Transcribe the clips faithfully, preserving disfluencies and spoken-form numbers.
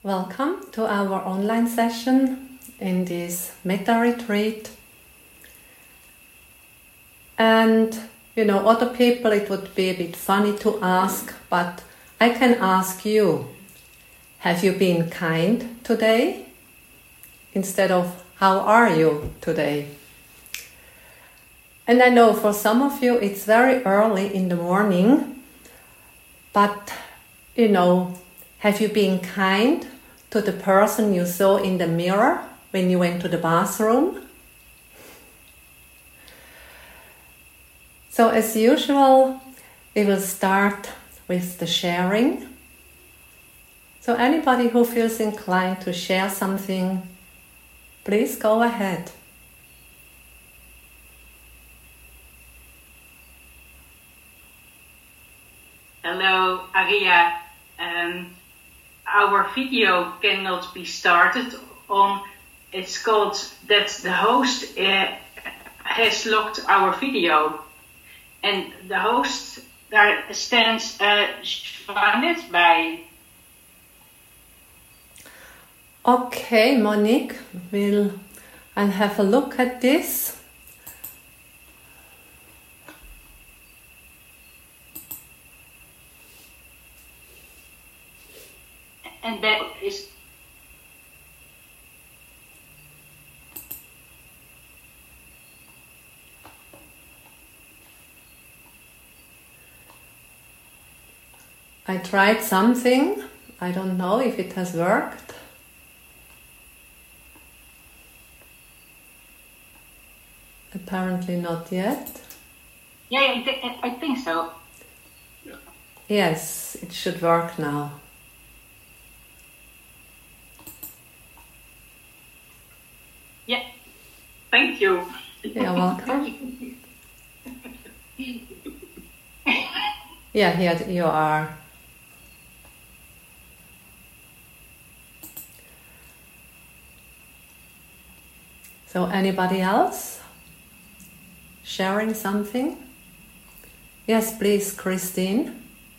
Welcome to our online session in this Metta retreat. And, you know, other people it would be a bit funny to ask, but I can ask you, have you been kind today? Instead of, how are you today? And I know for some of you it's very early in the morning, but, you know, have you been kind to the person you saw in the mirror when you went to the bathroom? So as usual, we will start with the sharing. So anybody who feels inclined to share something, please go ahead. Hello, Aria. Um, our video cannot be started on. It's called that the host uh, has locked our video, and the host daar stands uh, Jeanette by. Okay, Monique, we'll I'll have a look at this. And that is I tried something. I don't know if it has worked. Apparently not yet. yeah, I, th- I think so. Yes, it should work now. Yeah, thank you. You're welcome. Yeah, here you are. So anybody else sharing something? Yes, please, Christine.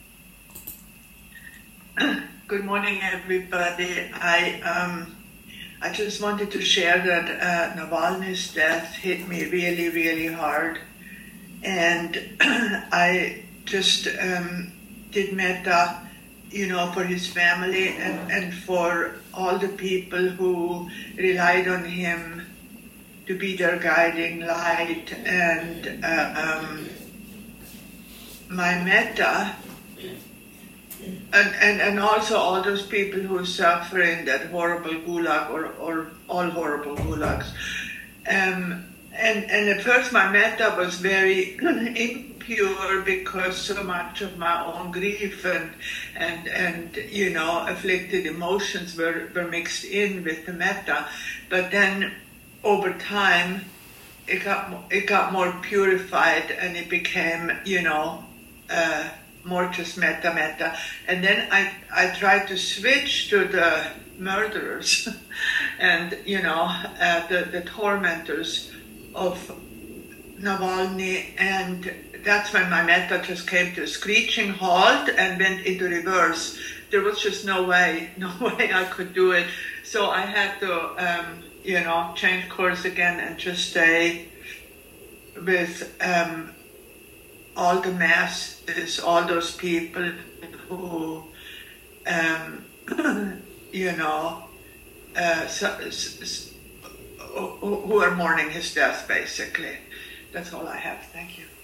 Good morning, everybody. I um, I just wanted to share that uh, Navalny's death hit me really, really hard, and I just um, did metta, you know, for his family and, and for all the people who relied on him to be their guiding light. And uh, um, my metta, and, and, and also all those people who suffer in that horrible gulag or, or all horrible gulags. Um, and, and at first my metta was very impure because so much of my own grief and, and, and you know, afflicted emotions were, were mixed in with the metta. But then over time, it got, it got more purified and it became, you know, uh, more just metta metta. And then I, I tried to switch to the murderers and, you know, uh, the, the tormentors of Navalny. And that's when my metta just came to a screeching halt and went into reverse. There was just no way, no way I could do it. So I had to, um, you know, change course again and just stay with um, all the masses, all those people who, um, you know, uh, so, so, who are mourning his death, basically. That's all I have. Thank you.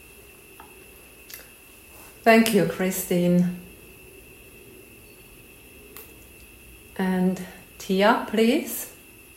Thank you, Christine. And Tia, please.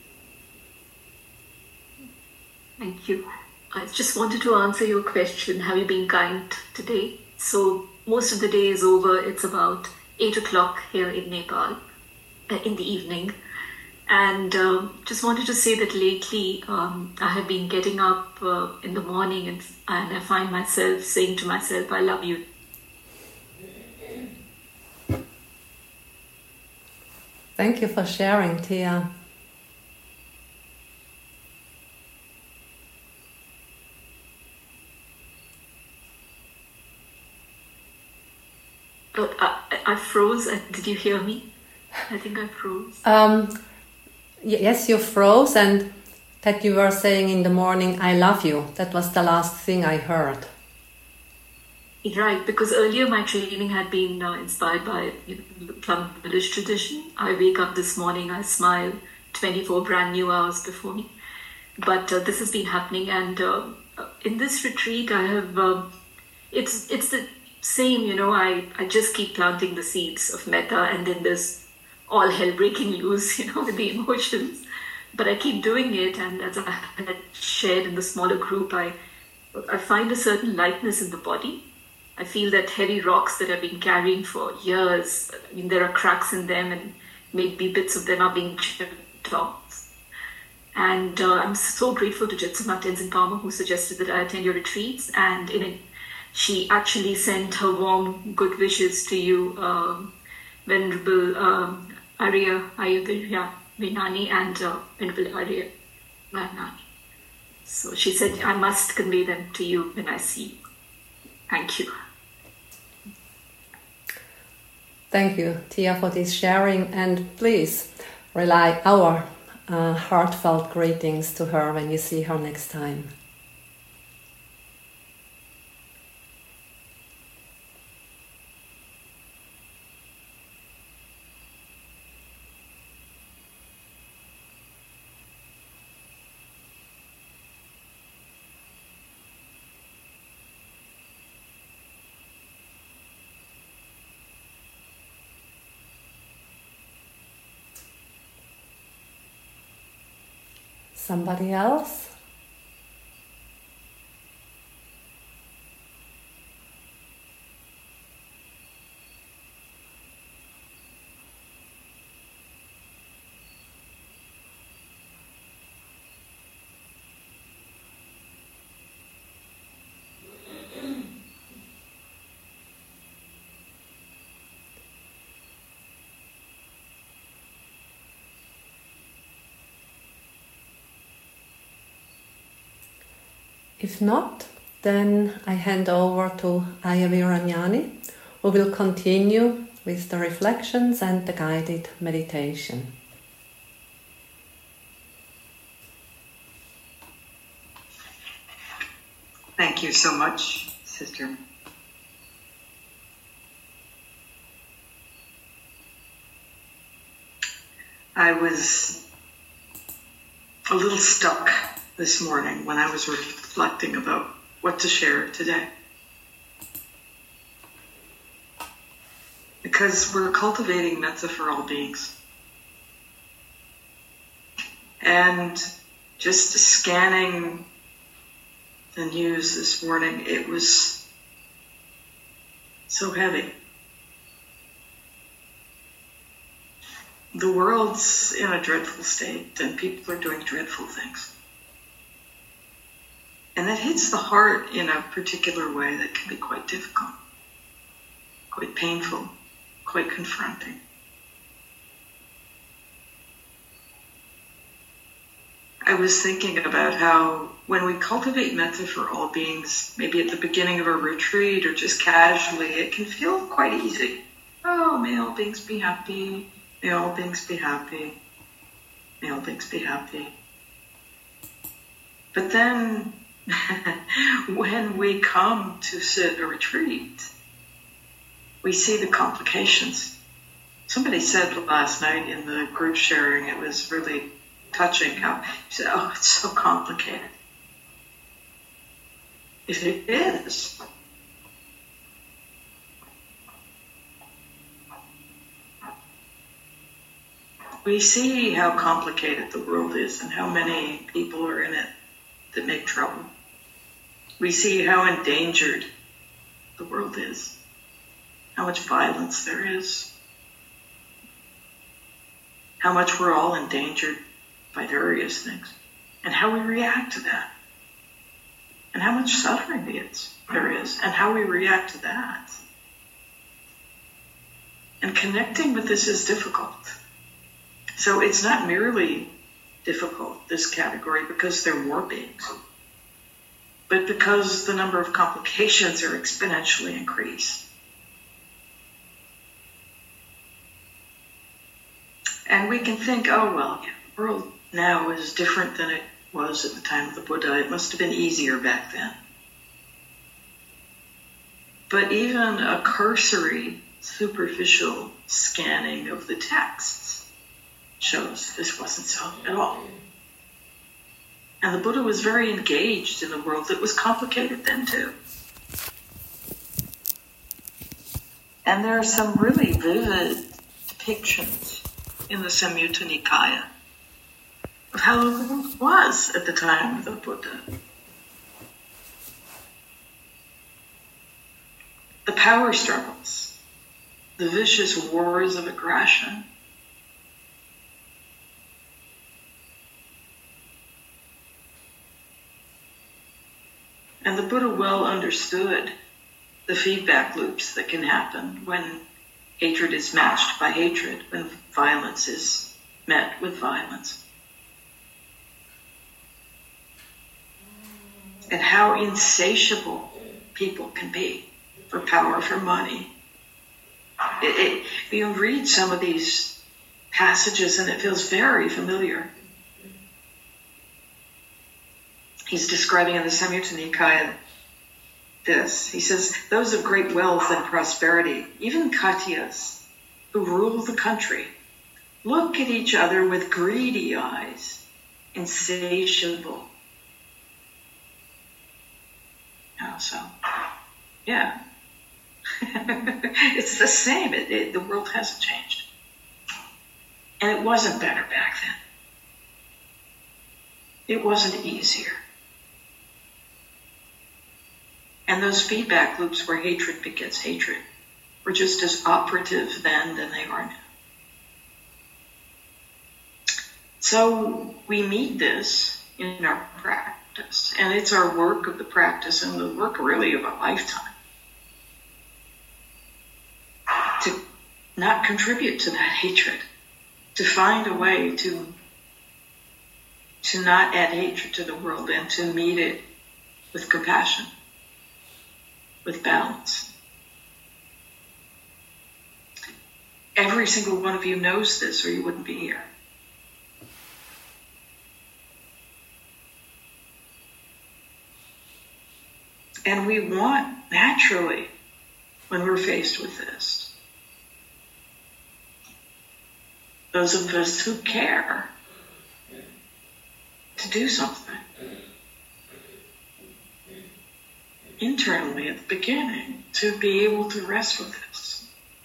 Thank you. I just wanted to answer your question, have you been kind today? So most of the day is over. It's about eight o'clock here in Nepal uh, in the evening. And uh, just wanted to say that lately um, I have been getting up uh, in the morning and, and I find myself saying to myself, I love you. Thank you for sharing, Tia. But I, I froze. Did you hear me? I think I froze. Um, yes, you froze, and that you were saying in the morning, I love you. That was the last thing I heard. Right, because earlier my training had been uh, inspired by you know, the Plum Village tradition. I wake up this morning, I smile, twenty-four brand new hours before me. But uh, this has been happening, and uh, in this retreat, I have, uh, it's it's the same, you know, I, I just keep planting the seeds of metta, and then there's all hell breaking loose, you know, with the emotions. But I keep doing it, and as I had shared in the smaller group, I I find a certain lightness in the body. I feel that heavy rocks that I've been carrying for years, I mean, there are cracks in them, and maybe bits of them are being chipped off. And uh, I'm so grateful to Jetsuma Tenzin Palmer, who suggested that I attend your retreats. And in it, she actually sent her warm good wishes to you, um, Venerable um, Arya Ayodhya Vinani and uh, Venerable Arya Vinani. So she said, I must convey them to you when I see you. Thank you. Thank you, Tia, for this sharing, and please relay our uh, heartfelt greetings to her when you see her next time. Somebody else? If not, then I hand over to Ayya Viranyani, who will continue with the reflections and the guided meditation. Thank you so much, Sister. I was a little stuck this morning when I was reflecting about what to share today. Because we're cultivating metta for all beings. And just scanning the news this morning, it was so heavy. The world's in a dreadful state, and people are doing dreadful things. And that hits the heart in a particular way that can be quite difficult, quite painful, quite confronting. I was thinking about how when we cultivate metta for all beings, maybe at the beginning of a retreat or just casually, it can feel quite easy. Oh, may all beings be happy. May all beings be happy. May all beings be happy. But then, when we come to sit a retreat, we see the complications. Somebody said last night in the group sharing, it was really touching how he said, oh, it's so complicated. It is. We see how complicated the world is and how many people are in it that make trouble. We see how endangered the world is, how much violence there is, how much we're all endangered by various things, and how we react to that, and how much suffering there is, and how we react to that. And connecting with this is difficult. So it's not merely difficult, this category, because they're more beings, but because the number of complications are exponentially increased. And we can think, oh, well, yeah, the world now is different than it was at the time of the Buddha. It must have been easier back then. But even a cursory, superficial scanning of the texts shows this wasn't so at all. And the Buddha was very engaged in a world that was complicated then too. And there are some really vivid depictions in the Samyutta Nikaya of how the world was at the time of the Buddha. The power struggles, the vicious wars of aggression, and the Buddha well understood the feedback loops that can happen when hatred is matched by hatred, when violence is met with violence. And how insatiable people can be for power, for money. It, it, you read some of these passages and it feels very familiar. He's describing in the Samyutta Nikaya this. He says, those of great wealth and prosperity, even Khatyas, who rule the country, look at each other with greedy eyes, insatiable. Oh, so, yeah. It's the same. It, it, the world hasn't changed. And it wasn't better back then. It wasn't easier. And those feedback loops where hatred begets hatred were just as operative then than they are now. So we meet this in our practice, and it's our work of the practice and the work really of a lifetime to not contribute to that hatred, to find a way to, to not add hatred to the world and to meet it with compassion, with balance. Every single one of you knows this, or you wouldn't be here. And we want, naturally, when we're faced with this, those of us who care, to do something internally at the beginning, to be able to rest with this.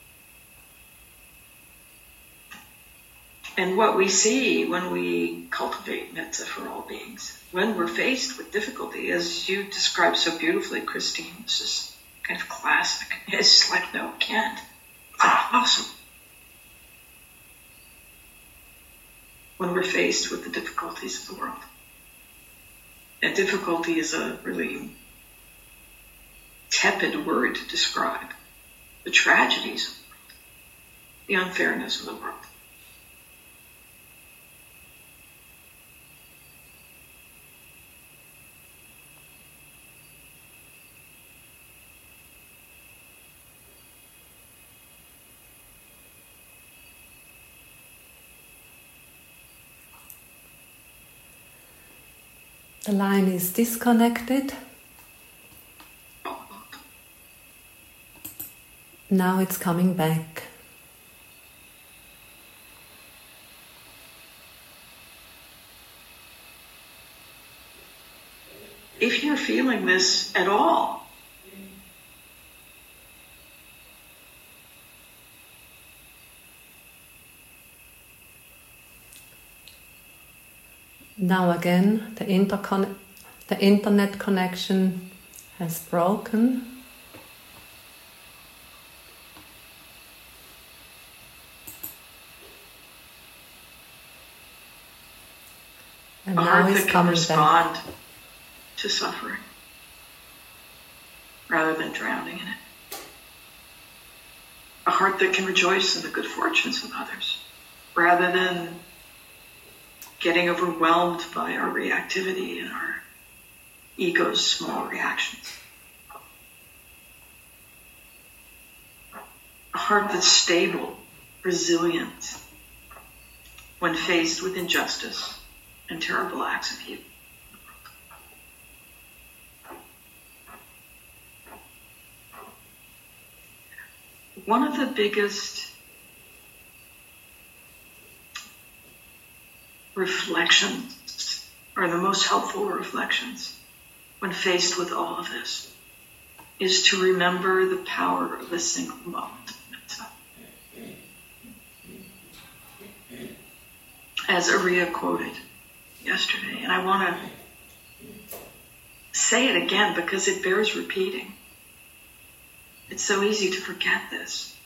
And what we see when we cultivate metta for all beings, when we're faced with difficulty, as you described so beautifully, Christine, this is kind of classic. It's like, no, it can't. It's impossible. When we're faced with the difficulties of the world. And difficulty is a really tepid word to describe the tragedies of the world, the unfairness of the world. The line is disconnected. Now it's coming back. If you're feeling this at all, now again, the, intercon- the internet connection has broken. And a now heart it's that can coming respond back. to suffering rather than drowning in it. A heart that can rejoice in the good fortunes of others rather than getting overwhelmed by our reactivity and our ego's small reactions. A heart that's stable, resilient, when faced with injustice and terrible acts of evil. One of the biggest reflections, or the most helpful reflections, when faced with all of this, is to remember the power of a single moment. As Aria quoted yesterday, and I want to say it again because it bears repeating. It's so easy to forget this.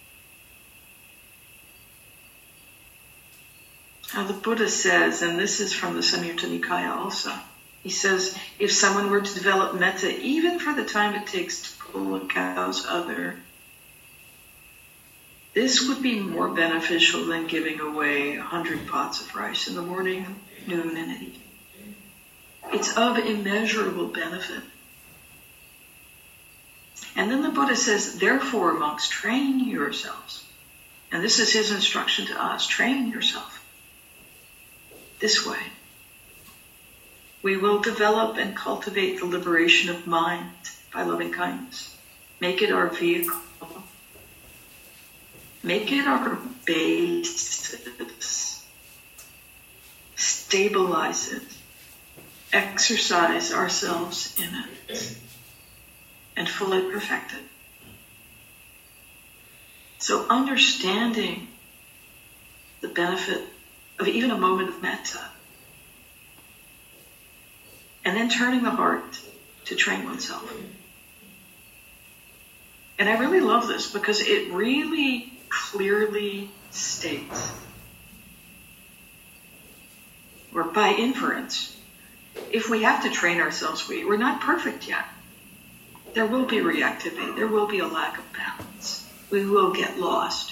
Now the Buddha says, and this is from the Samyutta Nikaya also, he says, if someone were to develop metta, even for the time it takes to pull a cow's udder, this would be more beneficial than giving away a hundred pots of rice in the morning, noon, and at evening. It's of immeasurable benefit. And then the Buddha says, therefore, monks, train yourselves. And this is his instruction to us. Train yourself this way. We will develop and cultivate the liberation of mind by loving kindness. Make it our vehicle. Make it our basis. Stabilize it. Exercise ourselves in it. And fully perfect it. So understanding the benefit of even a moment of metta, and then turning the heart to train oneself. And I really love this because it really clearly states, or by inference, if we have to train ourselves, we, we're not perfect yet. There will be reactivity. There will be a lack of balance. We will get lost.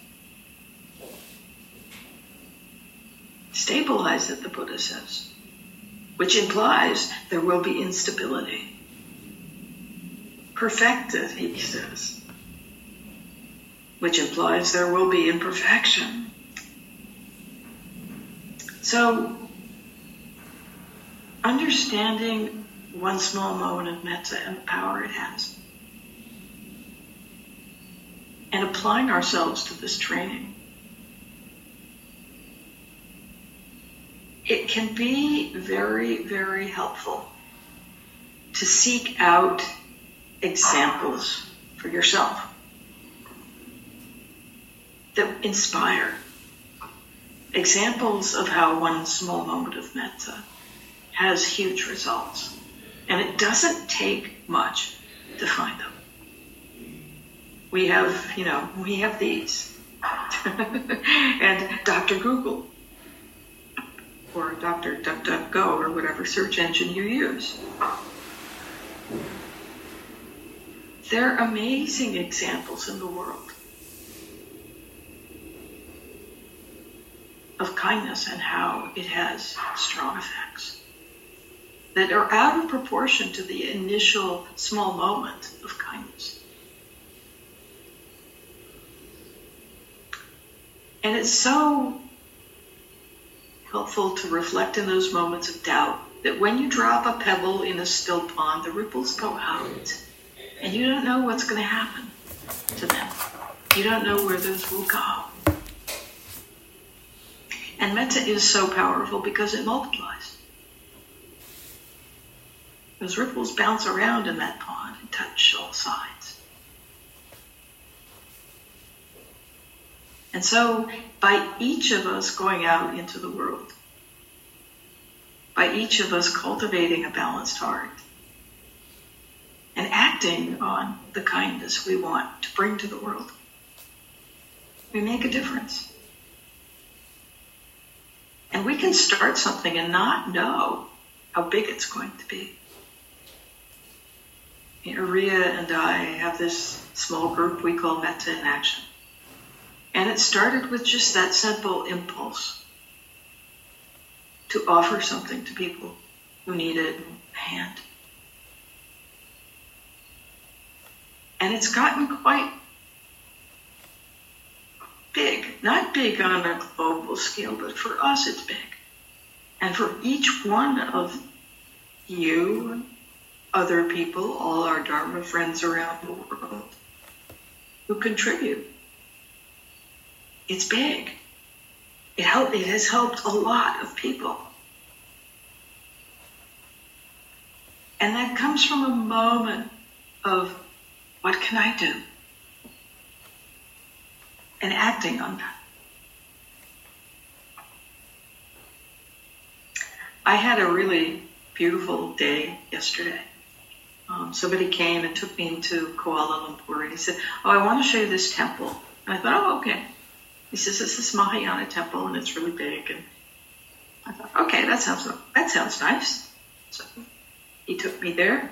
Stabilize it, the Buddha says, which implies there will be instability. Perfect it, he says, which implies there will be imperfection. So, understanding one small moment of metta and the power it has, and applying ourselves to this training, it can be very, very helpful to seek out examples for yourself that inspire, examples of how one small moment of metta has huge results. And it doesn't take much to find them. We have, you know, we have these. And Doctor Google, or Doctor DuckDuckGo, or whatever search engine you use. They're amazing examples in the world of kindness and how it has strong effects that are out of proportion to the initial small moment of kindness. And it's so helpful to reflect in those moments of doubt that when you drop a pebble in a still pond, the ripples go out, and you don't know what's going to happen to them. You don't know where those will go. And metta is so powerful because it multiplies. Those ripples bounce around in that pond and touch all sides. And so, by each of us going out into the world, by each of us cultivating a balanced heart, and acting on the kindness we want to bring to the world, we make a difference. And we can start something and not know how big it's going to be. Aria and I have this small group we call Metta in Action. And it started with just that simple impulse to offer something to people who needed a hand. And it's gotten quite big. Not big on a global scale, but for us it's big. And for each one of you, other people, all our Dharma friends around the world who contribute, it's big. It helped, it has helped a lot of people. And that comes from a moment of, what can I do? And acting on that. I had a really beautiful day yesterday. Um, somebody came and took me into Kuala Lumpur, and he said, oh, I want to show you this temple. And I thought, oh, okay. He says, this is Mahayana temple, and it's really big. And I thought, okay, that sounds that sounds nice. So he took me there.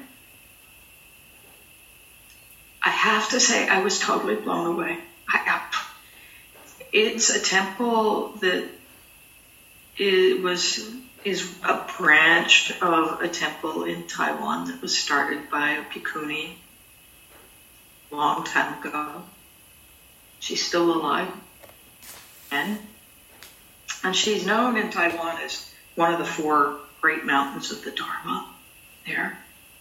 I have to say, I was totally blown away. I, it's a temple that it was is a branch of a temple in Taiwan that was started by a bhikkhuni a long time ago. She's still alive. And, and she's known in Taiwan as one of the four great mountains of the Dharma there.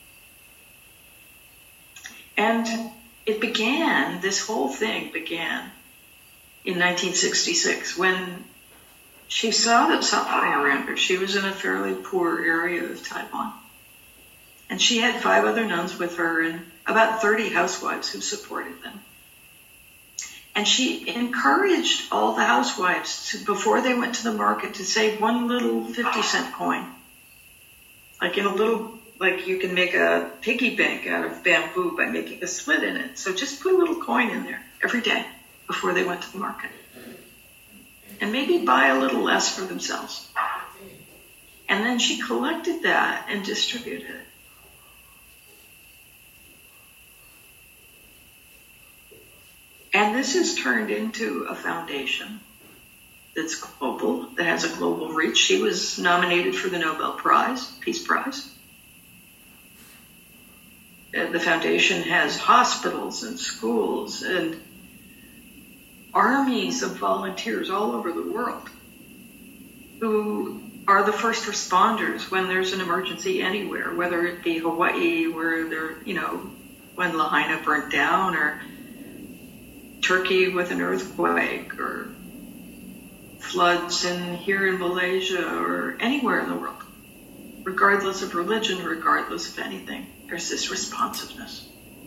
And it began, this whole thing began in nineteen sixty-six when she saw the suffering around her. She was in a fairly poor area of Taiwan. And she had five other nuns with her and about thirty housewives who supported them. And she encouraged all the housewives to, before they went to the market, to save one little fifty cent coin. Like in a little, like you can make a piggy bank out of bamboo by making a slit in it. So just put a little coin in there every day before they went to the market. And maybe buy a little less for themselves. And then she collected that and distributed it. And this has turned into a foundation that's global, that has a global reach. She was nominated for the Nobel Prize, Peace Prize. The foundation has hospitals and schools and armies of volunteers all over the world who are the first responders when there's an emergency anywhere, whether it be Hawaii, where there, you know, when Lahaina burnt down, or Turkey with an earthquake, or floods in here in Malaysia, or anywhere in the world. Regardless of religion, regardless of anything, there's this responsiveness.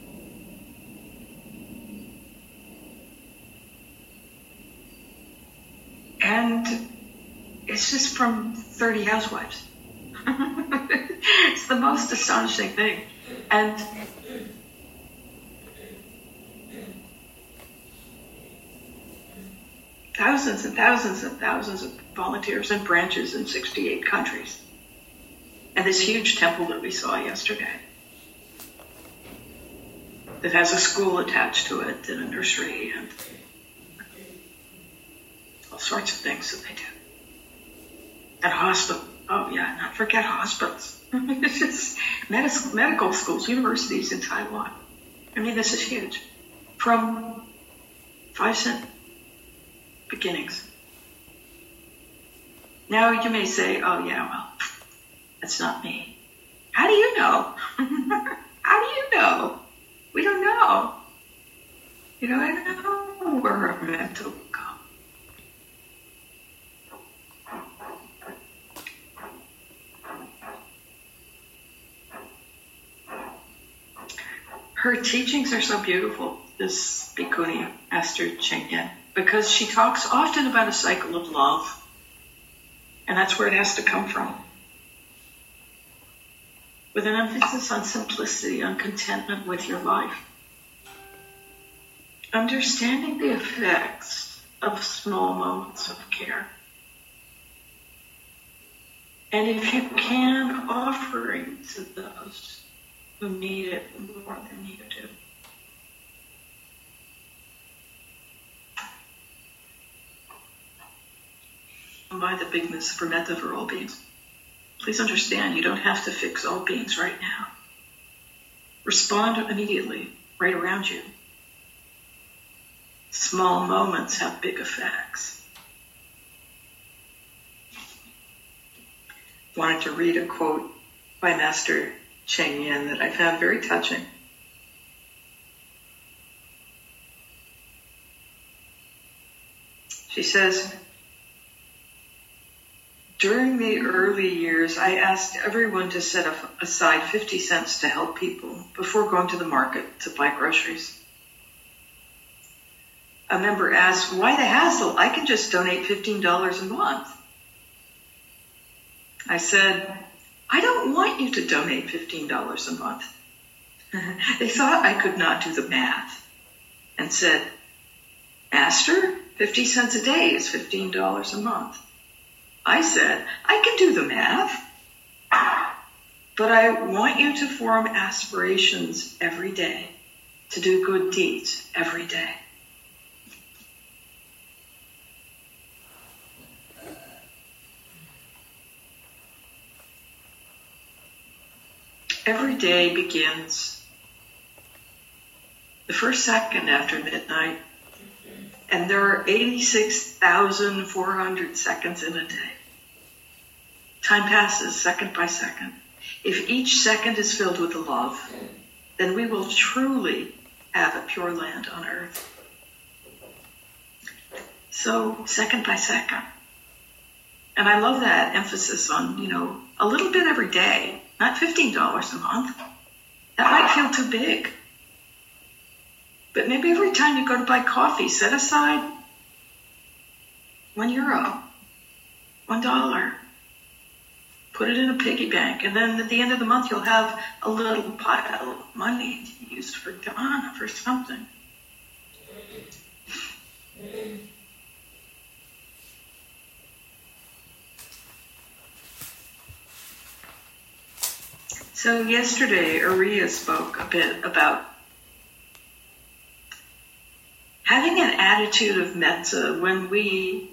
And it's just from thirty housewives. It's the most astonishing thing. And thousands and thousands and thousands of volunteers and branches in sixty-eight countries. And this huge temple that we saw yesterday that has a school attached to it and a nursery and all sorts of things that they do. And hospital. Oh, yeah, not forget hospitals. It's just medical, medical schools, universities in Taiwan. I mean, this is huge. From five cent beginnings. Now you may say, oh, yeah, well, that's not me. How do you know? How do you know? We don't know. You know, I don't know where we're meant to go. Her teachings are so beautiful, this Bhikkhuni, Esther Cheng Yen, because she talks often about a cycle of love. And that's where it has to come from. With an emphasis on simplicity, on contentment with your life. Understanding the effects of small moments of care. And if you can, offering to those who need it more than you do. And by the bigness for metta for all beings. Please understand, you don't have to fix all beings right now. Respond immediately, right around you. Small moments have big effects. Wanted to read a quote by Master Cheng Yen that I found very touching. She says, during the early years, I asked everyone to set aside fifty cents to help people before going to the market to buy groceries. A member asked, why the hassle? I can just donate fifteen dollars a month. I said, I don't want you to donate fifteen dollars a month. They thought I could not do the math and said, Master, fifty cents a day is fifteen dollars a month. I said, I can do the math, but I want you to form aspirations every day, to do good deeds every day. Every day begins the first second after midnight, and there are eighty-six thousand four hundred seconds in a day. Time passes second by second. If each second is filled with love, then we will truly have a pure land on earth. So, second by second. And I love that emphasis on, you know, a little bit every day, not fifteen dollars a month. That might feel too big. But maybe every time you go to buy coffee, set aside one euro, one dollar. Put it in a piggy bank, and then at the end of the month, you'll have a little pile of money to use for Dana, for something. So yesterday, Ariya spoke a bit about having an attitude of metta when we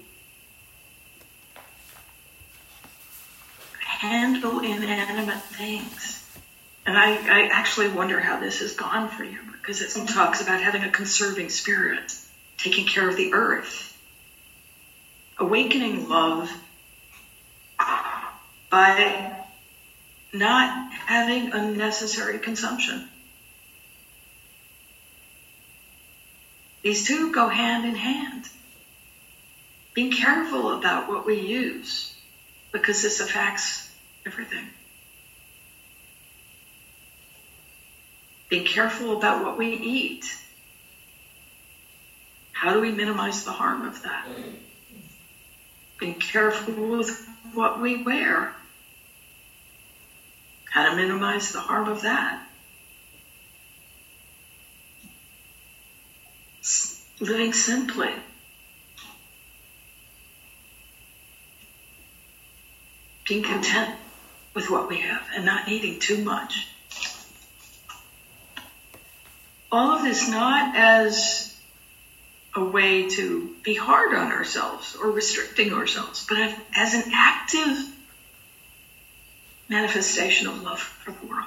handle inanimate things. And I, I actually wonder how this has gone for you, because it talks about having a conserving spirit, taking care of the earth, awakening love by not having unnecessary consumption. These two go hand in hand. Being careful about what we use, because this affects everything. Being careful about what we eat. How do we minimize the harm of that? Being careful with what we wear. How to minimize the harm of that. Living simply. Being content with what we have and not needing too much. All of this not as a way to be hard on ourselves or restricting ourselves, but as an active manifestation of love for the world.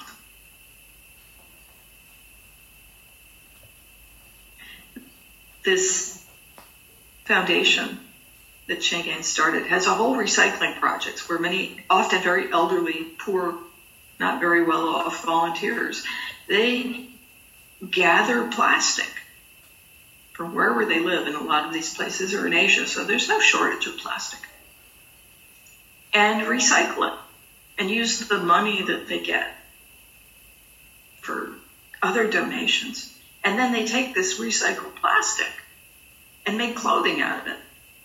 This foundation that Cheng Yen started has a whole recycling project where many, often very elderly, poor, not very well off volunteers, they gather plastic from wherever they live, and a lot of these places are in Asia, so there's no shortage of plastic, and recycle it and use the money that they get for other donations. And then they take this recycled plastic and make clothing out of it.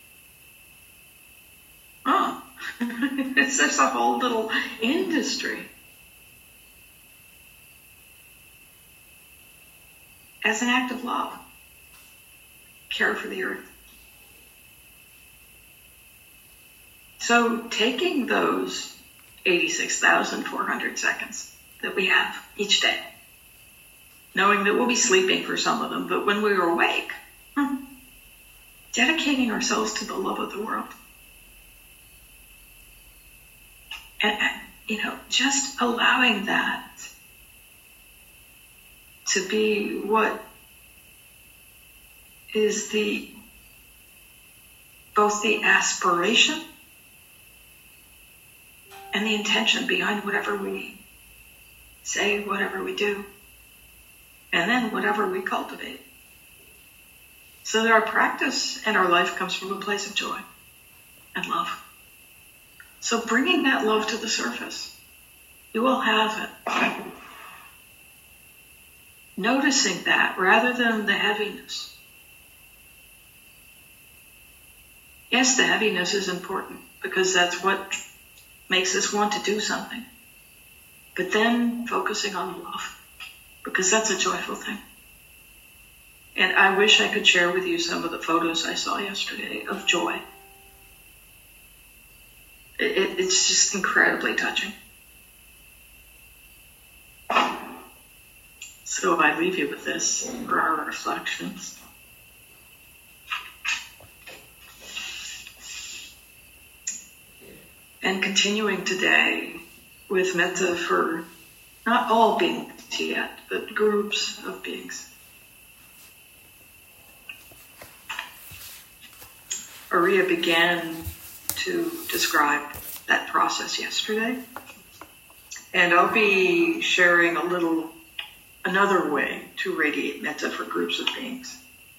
Oh, it's just a whole little industry. As an act of love, care for the earth. So taking those eighty-six thousand four hundred seconds that we have each day, knowing that we'll be sleeping for some of them, but when we're awake, hmm, dedicating ourselves to the love of the world. And, you know, just allowing that to be what is the both the aspiration and the intention behind whatever we say, whatever we do, and then whatever we cultivate. So that our practice and our life comes from a place of joy and love. So bringing that love to the surface, you will have it. Noticing that rather than the heaviness. Yes, the heaviness is important because that's what makes us want to do something. But then focusing on love, because that's a joyful thing. And I wish I could share with you some of the photos I saw yesterday of joy. It, it, it's just incredibly touching. So I leave you with this for our reflections. And continuing today with metta for not all beings yet, but groups of beings. Ariya began to describe that process yesterday. And I'll be sharing a little, another way to radiate metta for groups of beings.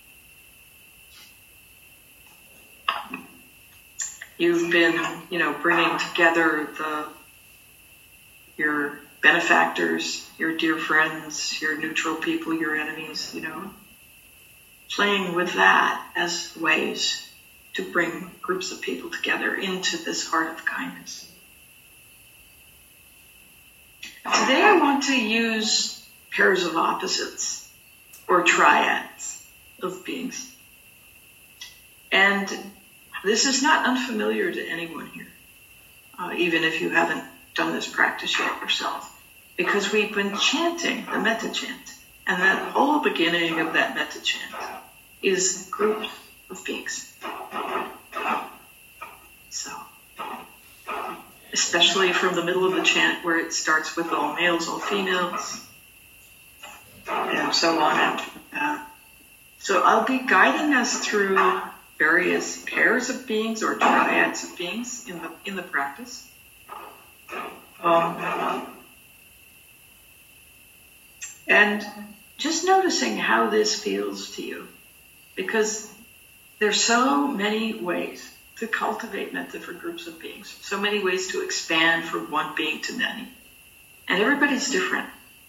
You've been, you know, bringing together the your benefactors, your dear friends, your neutral people, your enemies, you know, playing with that as ways to bring groups of people together into this heart of kindness. Today I want to use pairs of opposites or triads of beings. And this is not unfamiliar to anyone here, uh, even if you haven't done this practice yet yourself, because we've been chanting the metta chant, and that whole beginning of that metta chant is groups of beings. So, especially from the middle of the chant where it starts with all males, all females, and so on after that. So I'll be guiding us through various pairs of beings or triads of beings in the in the practice. Um, and just noticing how this feels to you, because there's so many ways to cultivate metta for groups of beings, so many ways to expand from one being to many, and everybody's different.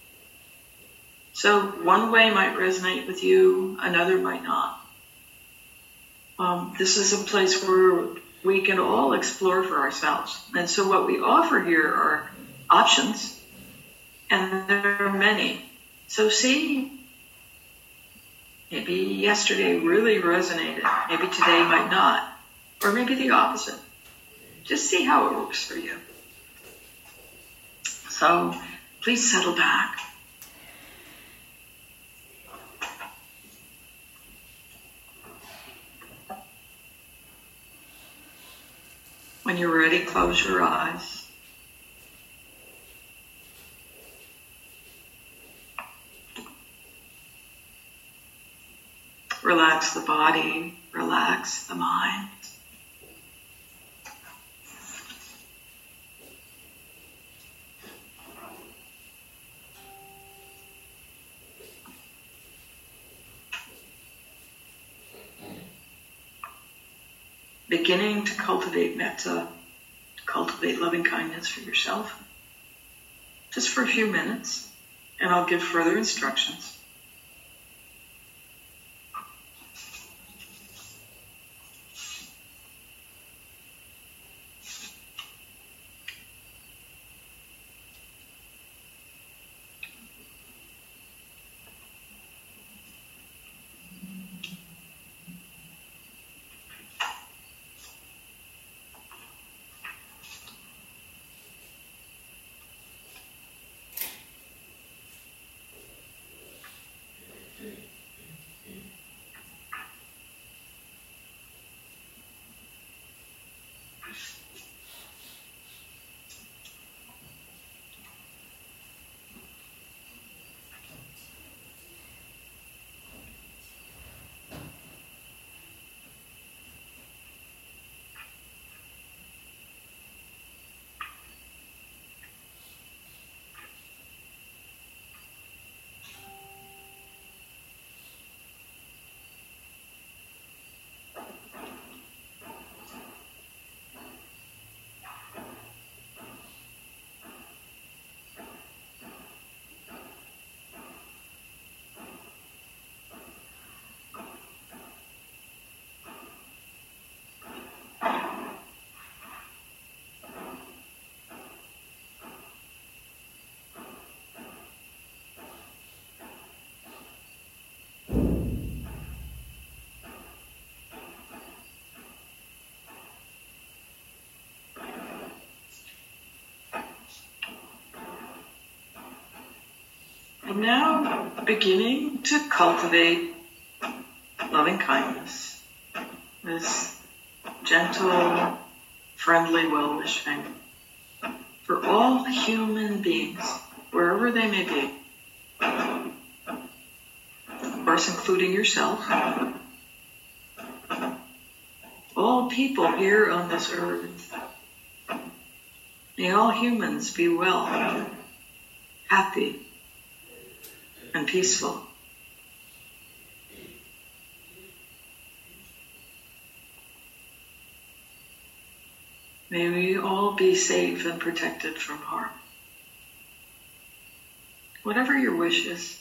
So one way might resonate with you, another might not. Um, this is a place where we can all explore for ourselves. And so what we offer here are options, and there are many. So see, maybe yesterday really resonated, maybe today might not, or maybe the opposite. Just see how it works for you. So please settle back. When you're ready, close your eyes. Relax the body, relax the mind. Beginning to cultivate metta, to cultivate loving kindness for yourself, just for a few minutes, and I'll give further instructions. And now beginning to cultivate loving kindness, this gentle, friendly well-wishing for all human beings, wherever they may be. Of course, including yourself. All people here on this earth. May all humans be well, happy, and peaceful. May we all be safe and protected from harm. Whatever your wish is.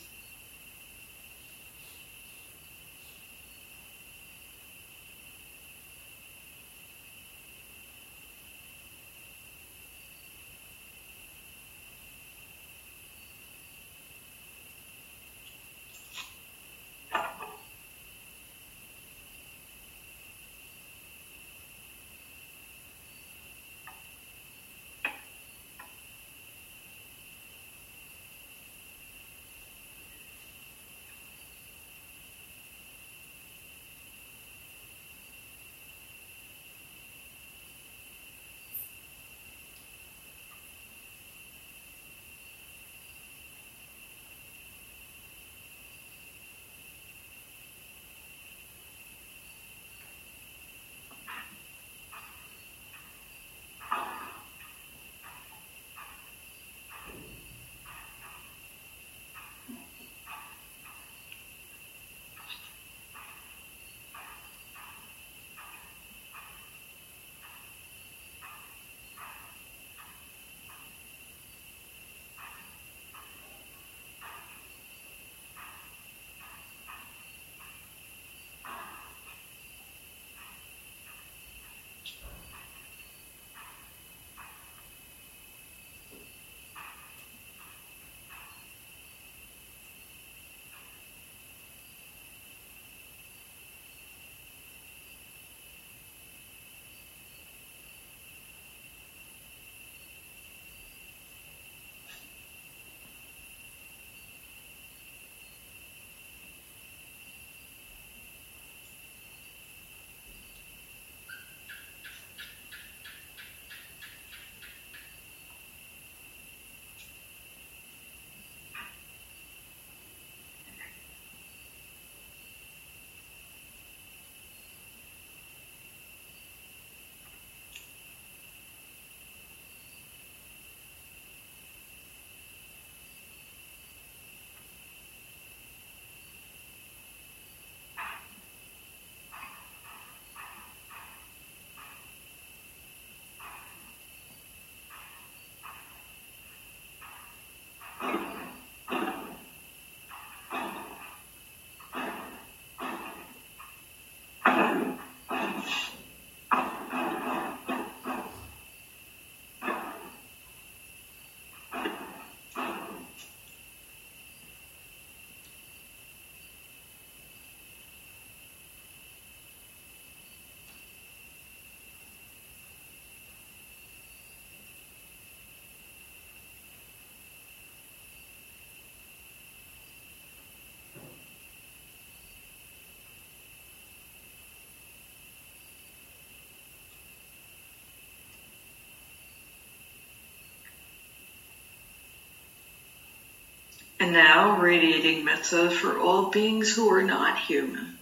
And now radiating metta for all beings who are not human.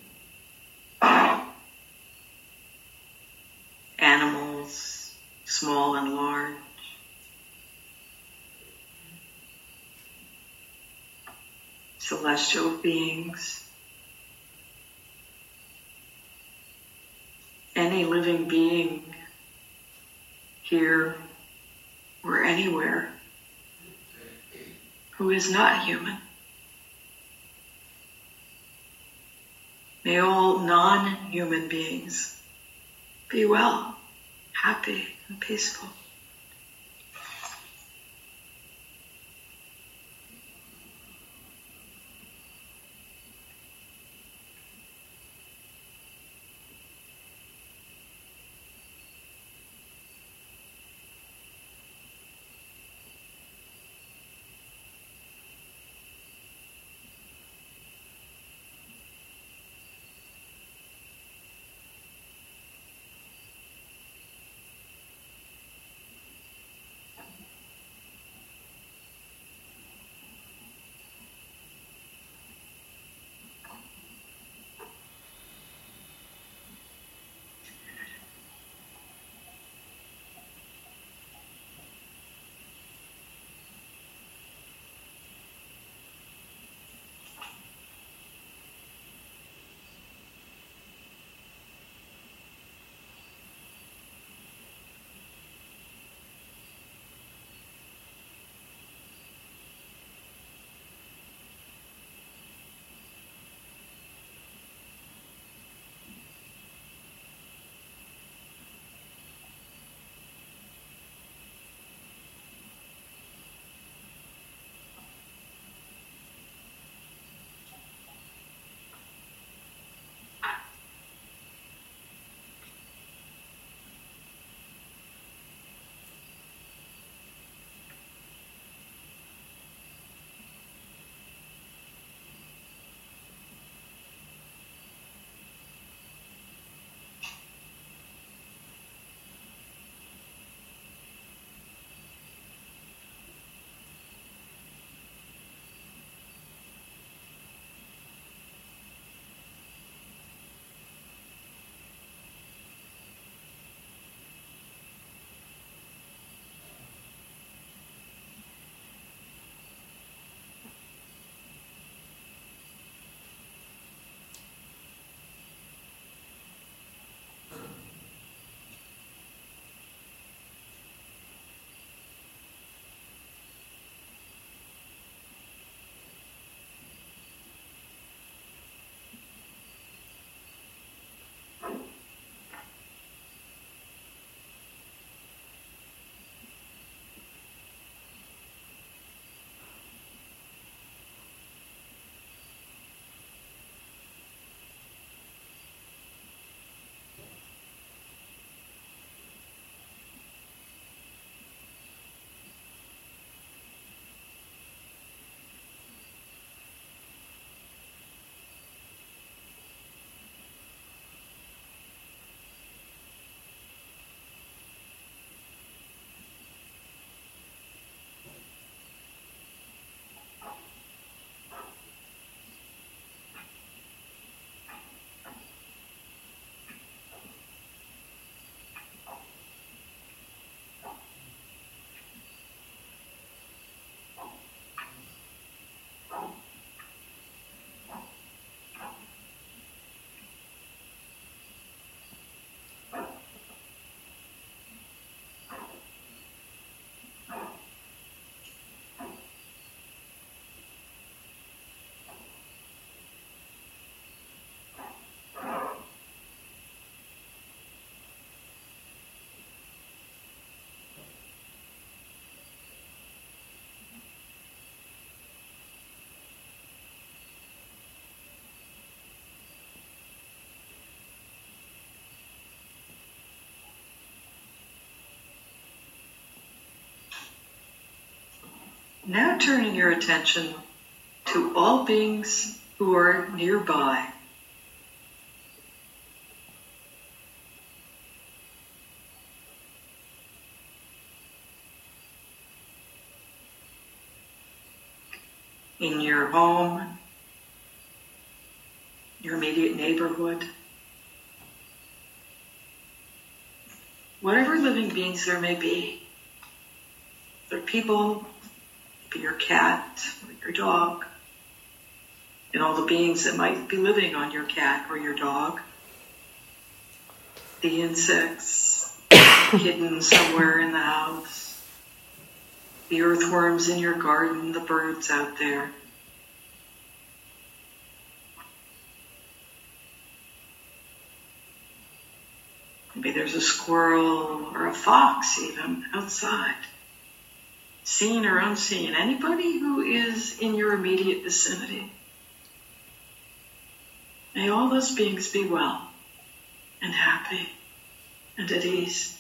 Animals, small and large. Celestial beings. Any living being here or anywhere who is not human. May all non-human beings be well, happy, and peaceful. Now turning your attention to all beings who are nearby. In your home, your immediate neighborhood, whatever living beings there may be. They're people, maybe your cat or your dog, and all the beings that might be living on your cat or your dog, the insects hidden somewhere in the house, the earthworms in your garden, the birds out there. Maybe there's a squirrel or a fox even outside, seen or unseen. Anybody who is in your immediate vicinity. May all those beings be well and happy and at ease.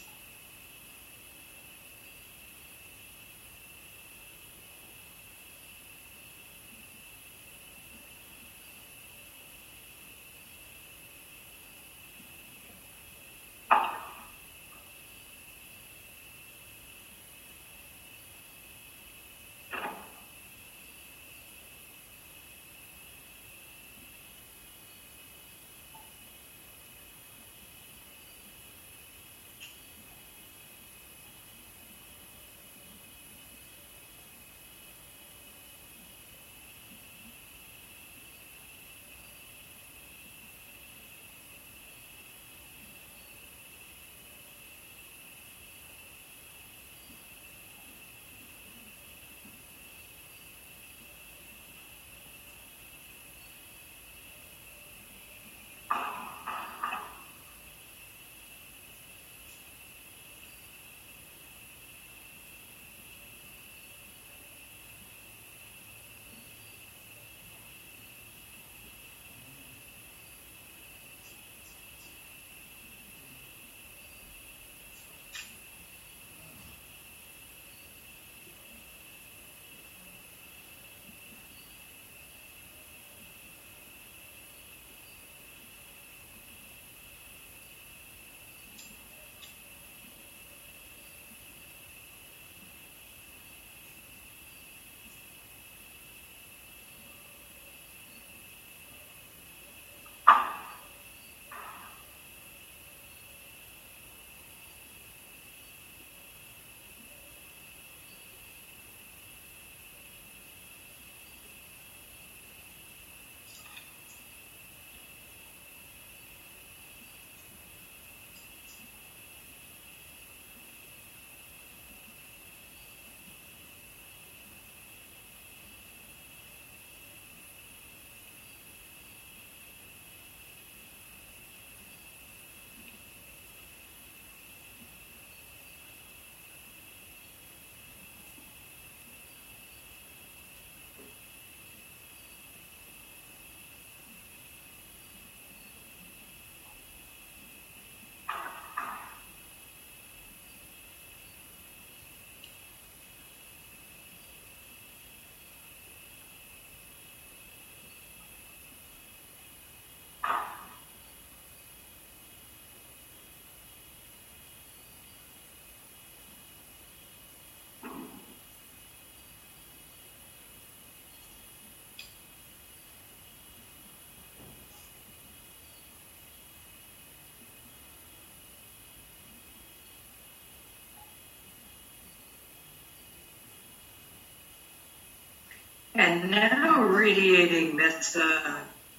And now radiating metta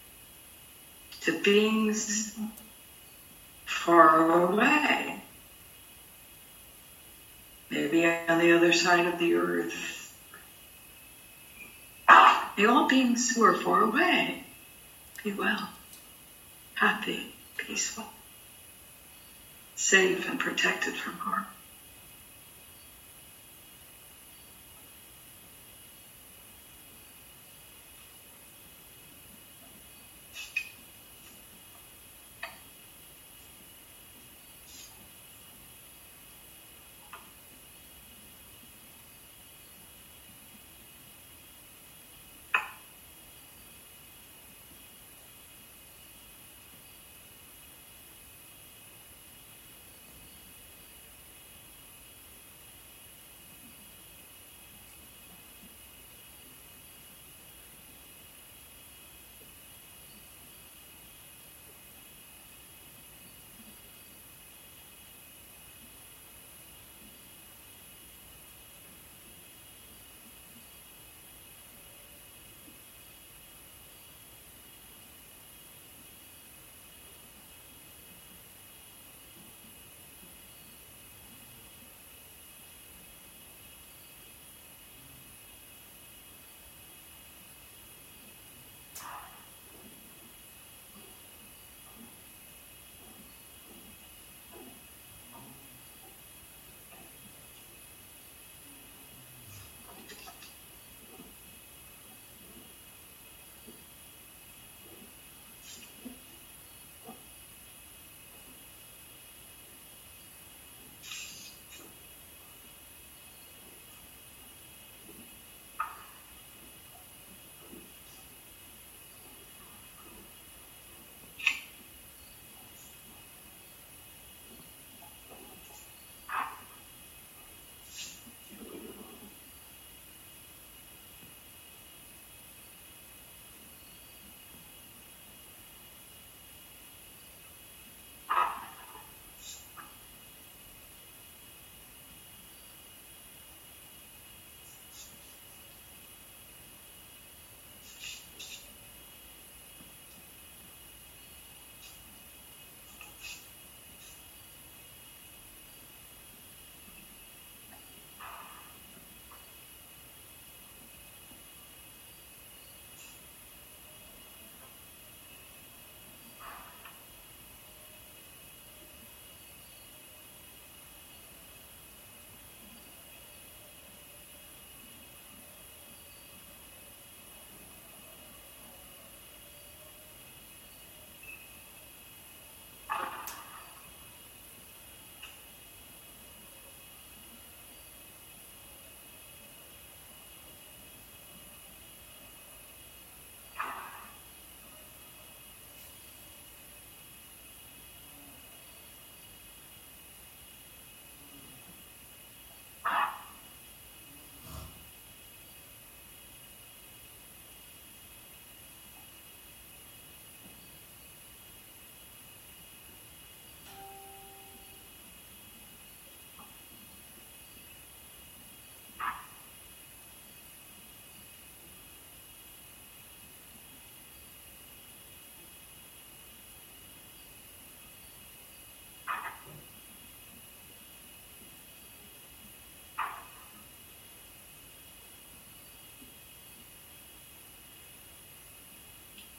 to beings far away, maybe on the other side of the earth. May all beings who are far away be well, happy, peaceful, safe and protected from harm.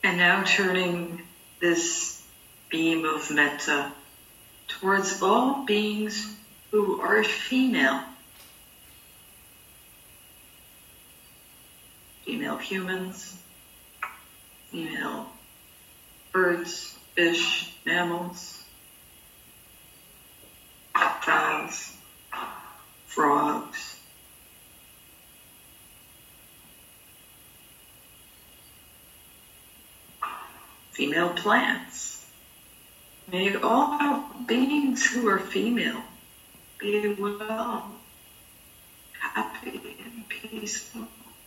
And now turning this beam of metta towards all beings who are female. Female humans, female birds, fish, mammals, reptiles, frogs, female plants. May all beings who are female be well, happy, and peaceful.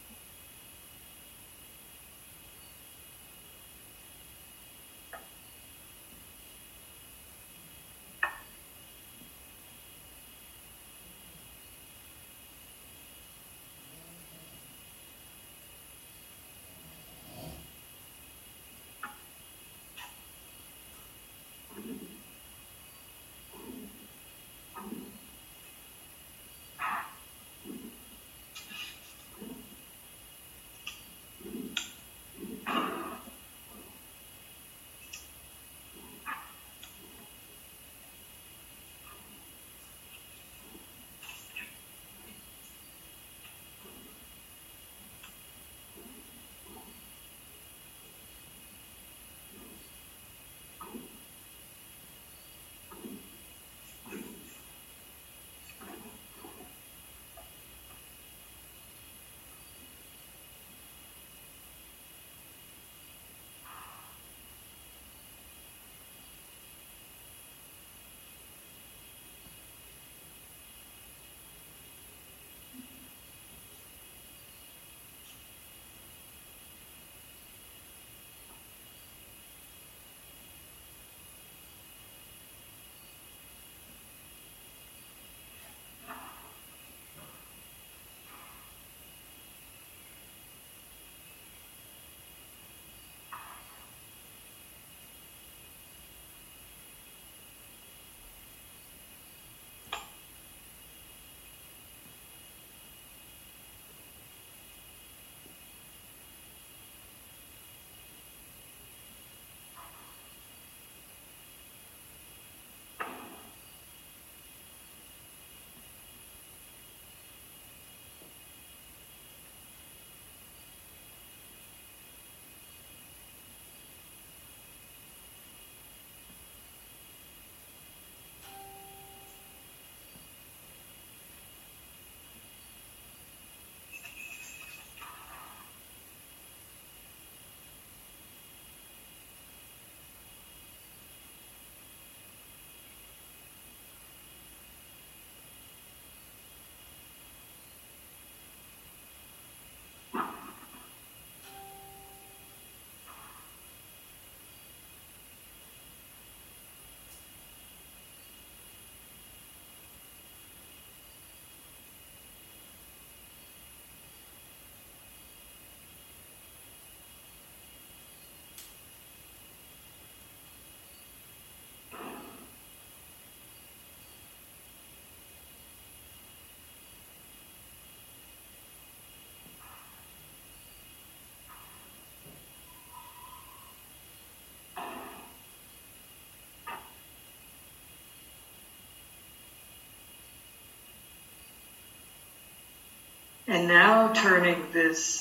And now turning this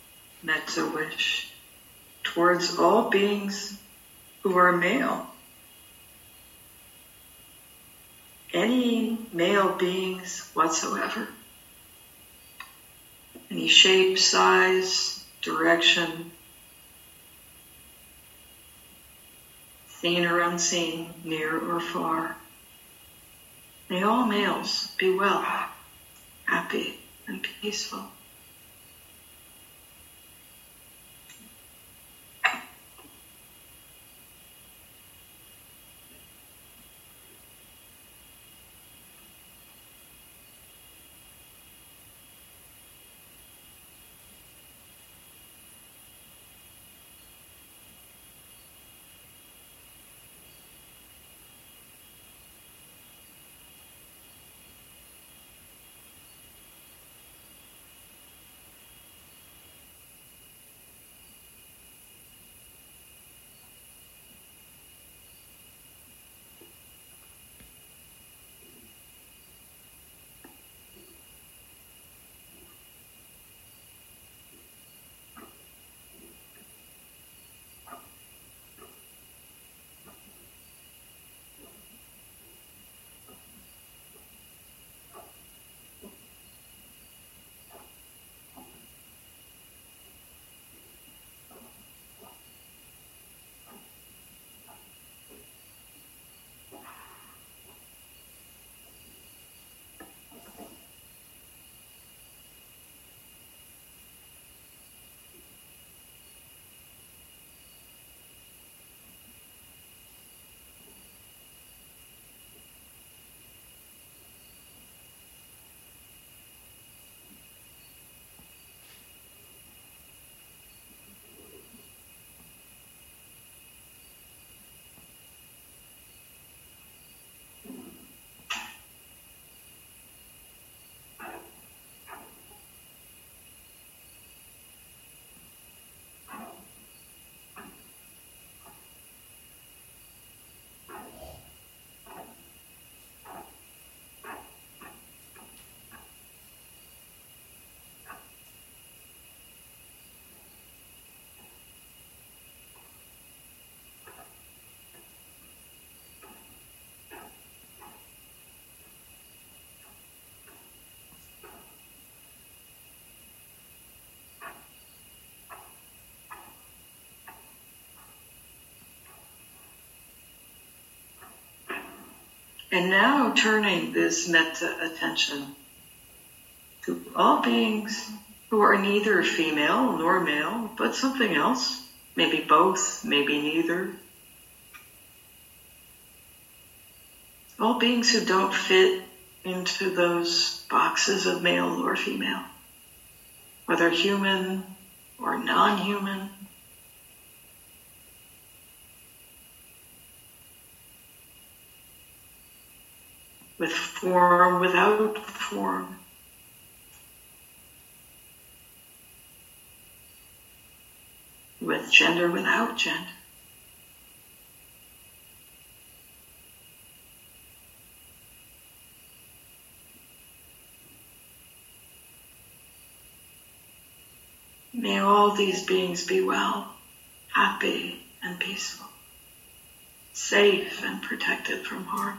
metta wish towards all beings who are male. Any male beings whatsoever. Any shape, size, direction, seen or unseen, near or far. May all males be well, happy, and peaceful. And now turning this metta attention to all beings who are neither female nor male, but something else, maybe both, maybe neither. All beings who don't fit into those boxes of male or female, whether human or non-human. With form, without form. With gender, without gender. May all these beings be well, happy and peaceful, safe and protected from harm.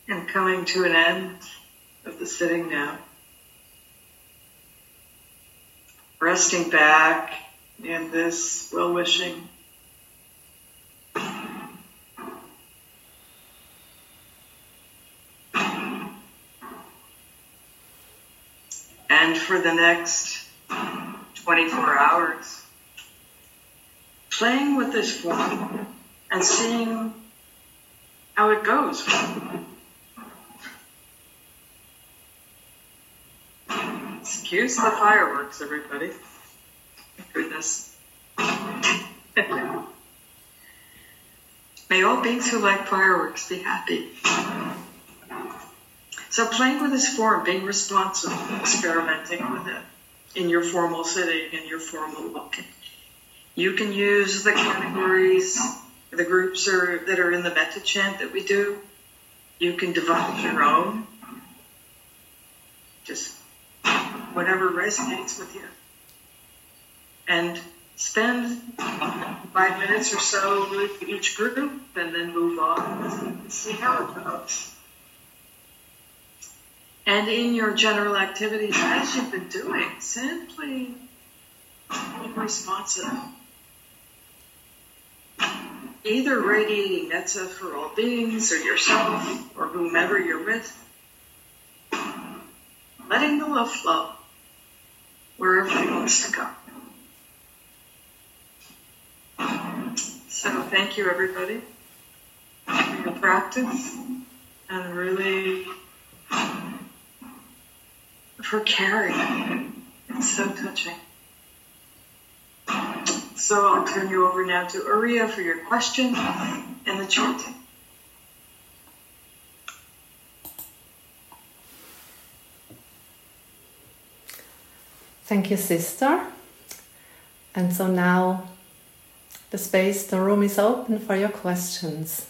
And coming to an end of the sitting now. Resting back in this well-wishing. And for the next twenty-four hours, playing with this form and seeing how it goes. Excuse the fireworks, everybody. Goodness. May all beings who like fireworks be happy. So playing with this form, being responsive, experimenting with it in your formal sitting, in your formal walking. You can use the categories, the groups are, that are in the metta chant that we do. You can devise your own. Just whatever resonates with you. And spend five minutes or so with each group and then move on and see how it goes. And in your general activities, as you've been doing, simply be responsive. Either radiating metta for all beings or yourself or whomever you're with. Letting the love flow wherever it wants to go. So thank you, everybody, for your practice and really for caring. It's so touching. So I'll turn you over now to Uriya for your question and the chanting. Thank you, sister. And so now the space, the room is open for your questions.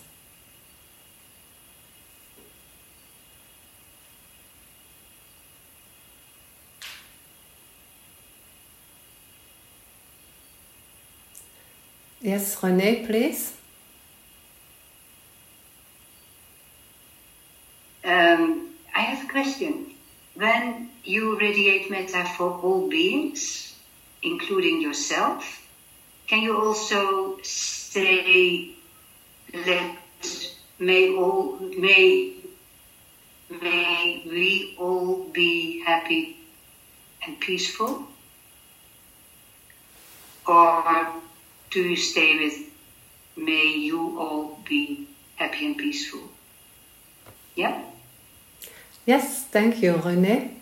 Yes, Renee, please. Um, I have a question. When you radiate metta for all beings, including yourself, can you also say, "Let may all may may we all be happy and peaceful," or do you stay with "May you all be happy and peaceful"? Yeah. Yes, thank you, Renee.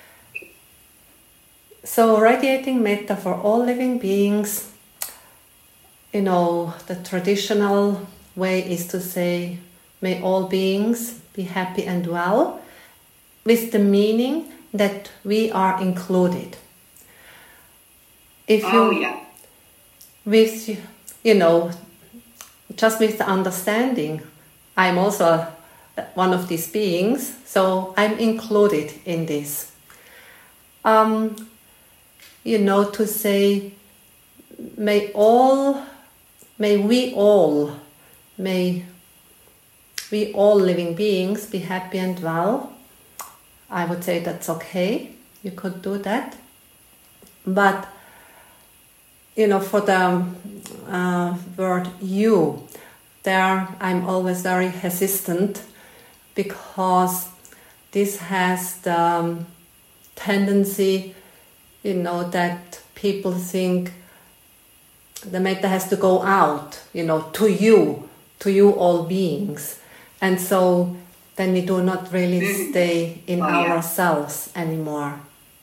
So radiating metta for all living beings, you know, the traditional way is to say, may all beings be happy and well, with the meaning that we are included. If you, oh, yeah. with, you know, just with the understanding, I'm also one of these beings, so I'm included in this. Um, you know, to say, may all, may we all, may we all living beings be happy and well. I would say that's okay. You could do that. But, you know, for the uh, word you, there I'm always very hesitant, because this has the um, tendency, you know, that people think the metta has to go out, you know, to you, to you all beings. And so then we do not really stay in oh, yeah. ourselves anymore.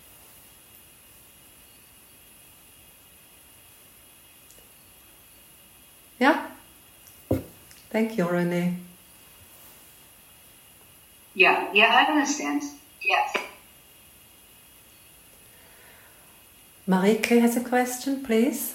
Yeah? Thank you, Renee. Yeah, yeah, I understand. Yeah. Marike has a question, please.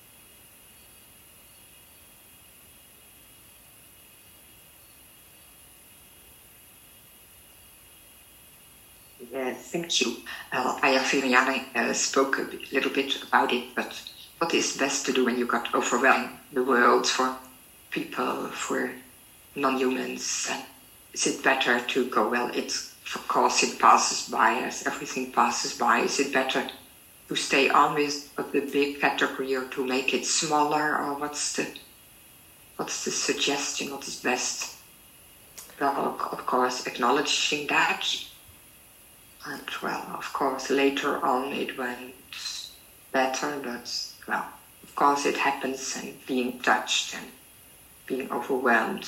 Yeah, thank you. Uh, Ayaviriani uh, spoke a bit, little bit about it, but what is best to do when you got overwhelmed? The world for people, for non-humans, and is it better to go, well, it's, of course it passes by, as everything passes by. Is it better to stay on with the big category or to make it smaller, or what's the what's the suggestion, what is best? Well, of course, acknowledging that, and well, of course, later on it went better, but well, of course it happens, and being touched and being overwhelmed.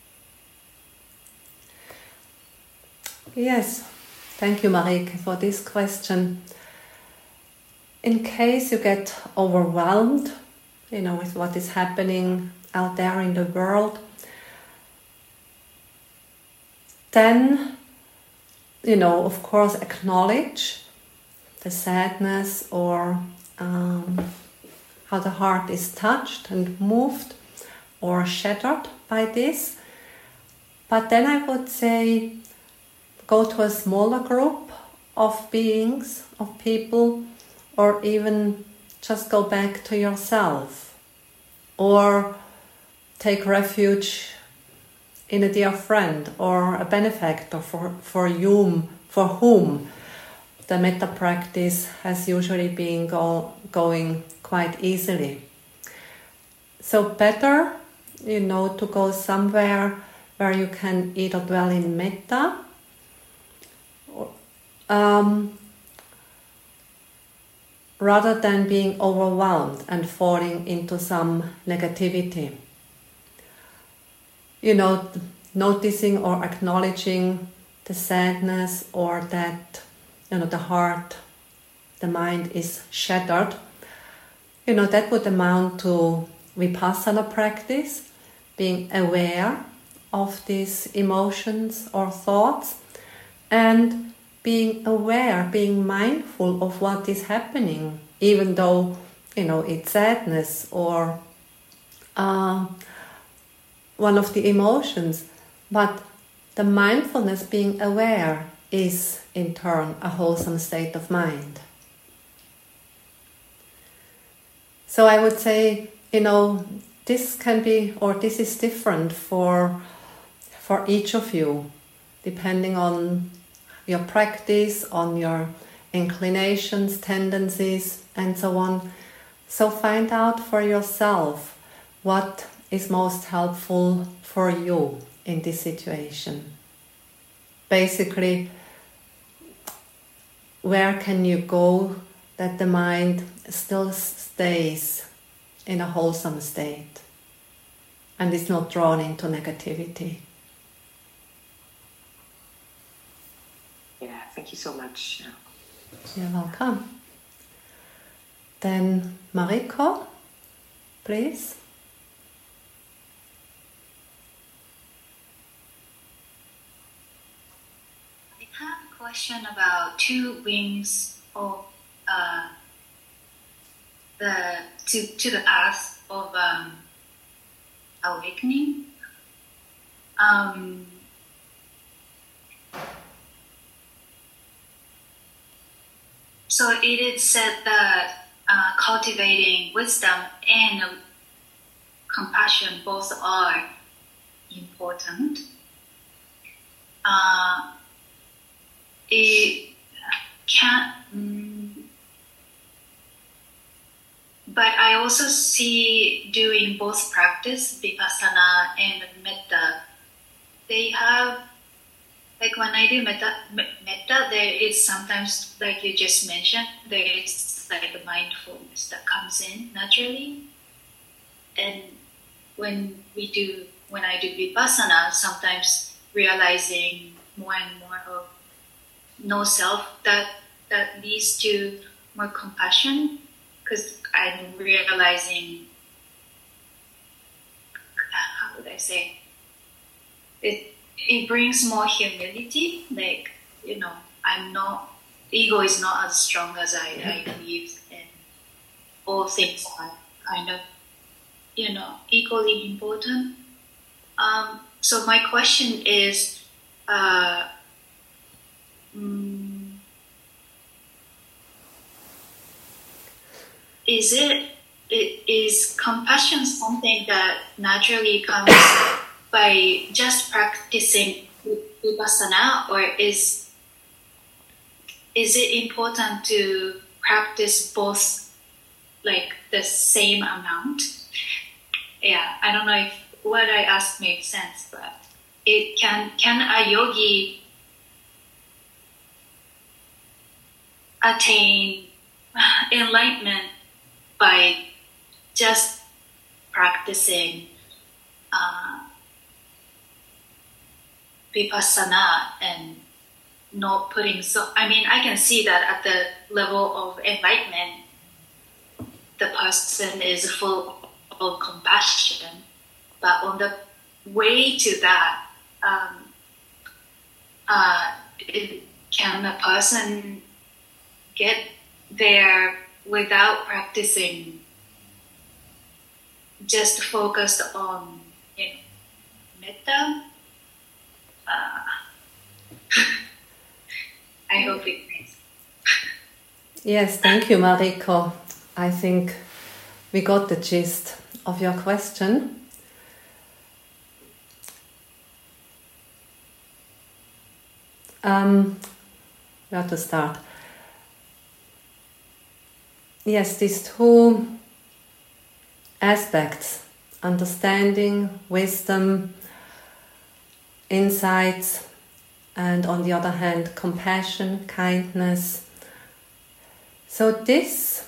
Yes, thank you, Marike, for this question. In case you get overwhelmed, you know, with what is happening out there in the world, then, you know, of course, acknowledge the sadness or um, how the heart is touched and moved or shattered by this. But then I would say, go to a smaller group of beings, of people, or even just go back to yourself, or take refuge in a dear friend or a benefactor for, for whom, for whom the metta practice has usually been go, going quite easily. So better, you know, to go somewhere where you can either dwell in metta, Um, rather than being overwhelmed and falling into some negativity. You know, noticing or acknowledging the sadness or that, you know, the heart, the mind is shattered, you know, that would amount to Vipassana practice, being aware of these emotions or thoughts, and being aware, being mindful of what is happening, even though, you know, it's sadness or uh, one of the emotions. But the mindfulness, being aware, is in turn a wholesome state of mind. So I would say, you know, this can be, or this is different for for each of you, depending on your practice, on your inclinations, tendencies, and so on. So find out for yourself what is most helpful for you in this situation. Basically, where can you go that the mind still stays in a wholesome state and is not drawn into negativity? Yeah, thank you so much. You're welcome. Then Mariko, please. I have a question about two wings of uh, the to to the path of um, awakening. Um, So it is said that uh, cultivating wisdom and compassion both are important. Uh, it can, mm, but I also see doing both practice, vipassana and metta, they have, like when I do metta, metta, there is sometimes, like you just mentioned, there is like the mindfulness that comes in naturally. And when we do, when I do vipassana, sometimes realizing more and more of no self, that that leads to more compassion, because I'm realizing, how would I say, it. It brings more humility, like, you know, I'm not, ego is not as strong as I, I believe, and all things are kind of, you know, equally important. Um, so my question is, uh, mm, is it, it, is compassion something that naturally comes by just practicing vipassana, or is is it important to practice both like the same amount? Yeah, I don't know if what I asked made sense, but it can can a yogi attain enlightenment by just practicing uh, vipassana and not putting so I mean I can see that at the level of enlightenment the person is full of compassion, but on the way to that um, uh, it, can a person get there without practicing, just focused on, you know, metta? Uh, I hope it makes. Yes, thank you, Mariko. I think we got the gist of your question. Um, where to start? Yes, these two aspects, understanding, wisdom, insights, and on the other hand, compassion, kindness. So these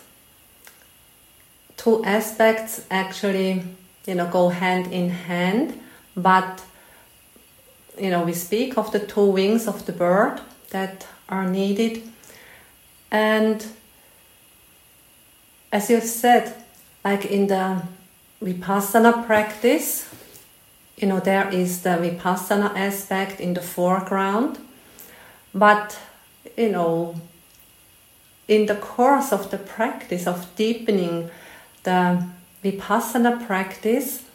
two aspects actually, you know, go hand in hand, but, you know, we speak of the two wings of the bird that are needed. And as you've said, like in the Vipassana practice, you know, there is the Vipassana aspect in the foreground, but, you know, in the course of the practice of deepening the Vipassana practice,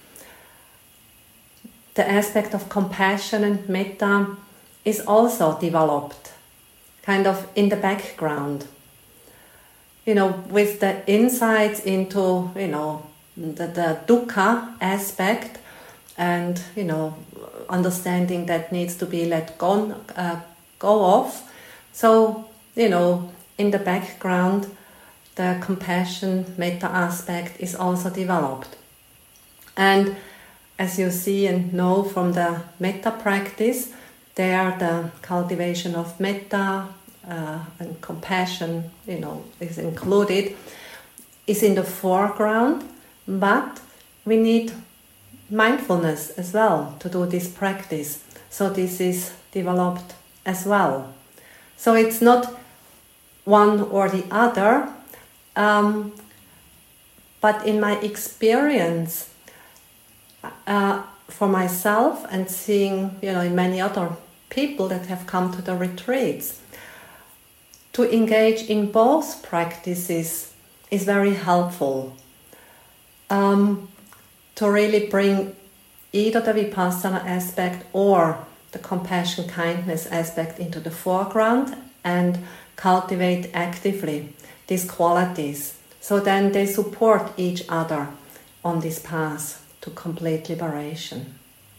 the aspect of compassion and metta is also developed, kind of in the background. You know, with the insights into, you know, the, the dukkha aspect and, you know, understanding that needs to be let go, uh, go of. So, you know, in the background, the compassion, metta aspect is also developed. And as you see and know from the metta practice, there the cultivation of metta uh, and compassion, you know, is included, is in the foreground, but we need mindfulness as well to do this practice. So this is developed as well. So it's not one or the other, um, but in my experience, uh, for myself and seeing, you know, in many other people that have come to the retreats, to engage in both practices is very helpful. Um, to really bring either the Vipassana aspect or the compassion, kindness aspect into the foreground and cultivate actively these qualities. So then they support each other on this path to complete liberation.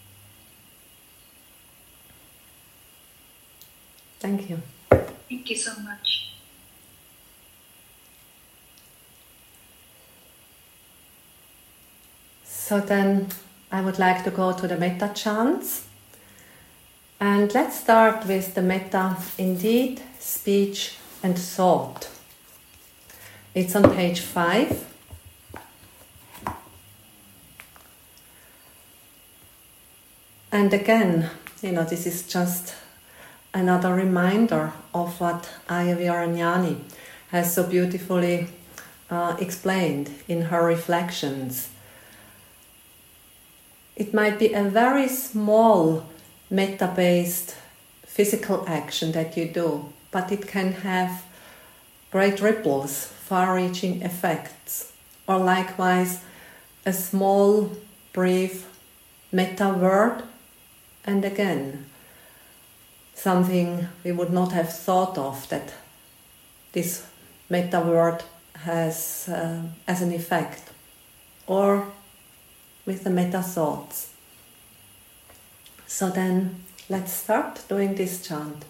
Thank you. Thank you so much. So then I would like to go to the metta chants. And let's start with the metta in deed, speech and thought. It's on page five. And again, you know, this is just another reminder of what Ayya Viranyani has so beautifully uh, explained in her reflections. It might be a very small metta-based physical action that you do, but it can have great ripples, far-reaching effects. Or likewise, a small, brief metta word, and again, something we would not have thought of that this metta word has uh, as an effect, or with the metta thoughts. So then Let's start doing this chant.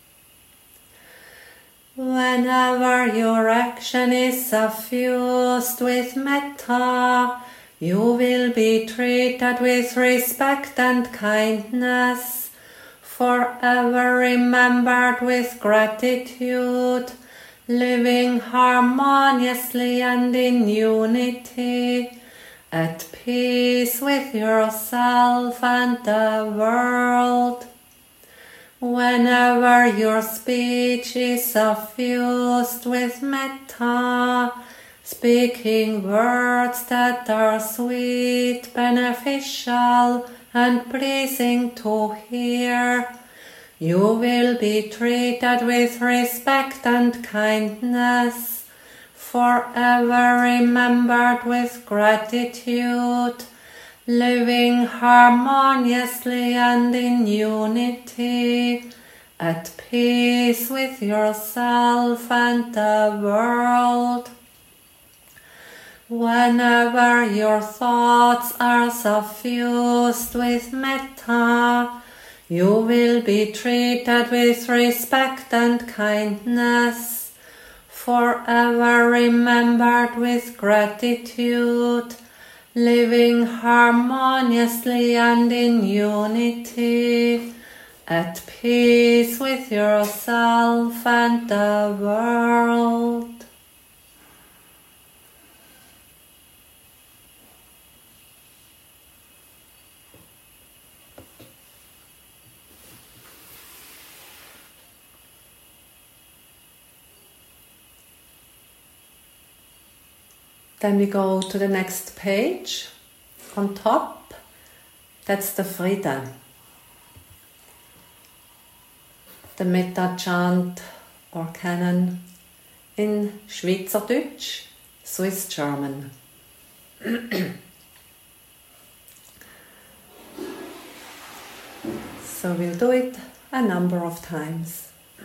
Whenever your action is suffused with metta, you will be treated with respect and kindness, forever remembered with gratitude, living harmoniously and in unity, at peace with yourself and the world. Whenever your speech is suffused with metta, speaking words that are sweet, beneficial, and pleasing to hear, you will be treated with respect and kindness, forever remembered with gratitude, living harmoniously and in unity, at peace with yourself and the world. Whenever your thoughts are suffused with metta, you will be treated with respect and kindness, forever remembered with gratitude, living harmoniously and in unity, at peace with yourself and the world. Then we go to the next page. On top, that's the Friede. The Metta chant or canon in Schweizerdeutsch, Swiss German. So we'll do it a number of times.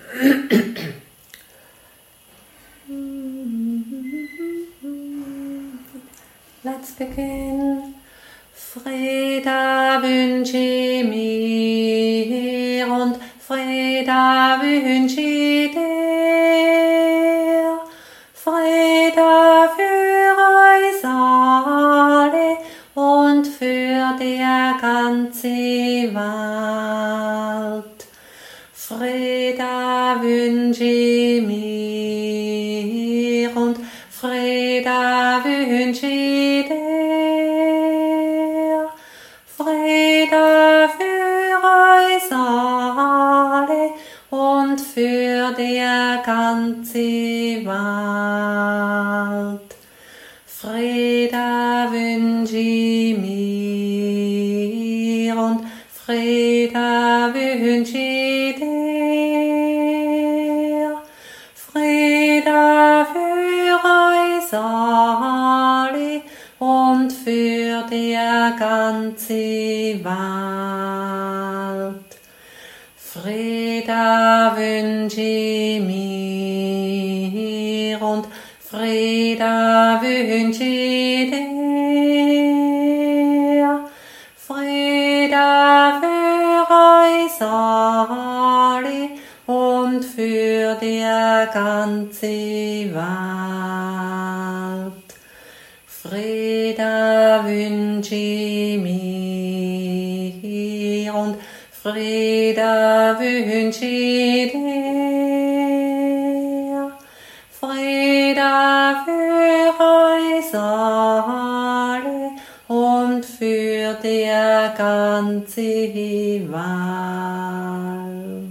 Let's begin. Friede wünsche ich mir und Friede wünsche ich dir. Friede für euch alle und für die ganze Welt. Friede wünsche ich mir und Friede wünsche ich dir. Friede für euch alle und für die ganze Welt. Friede wünsche ich mir und Friede wünsche ich dir. Friede für euch alle und für die ganze Welt. Friede wünsche ich mir und Friede wünsche ich dir. Friede für euch alle und für die ganze Welt. Friede wünsche ich mir und Friede wünsche ich dir. Friede für euch alle und für die ganze Welt.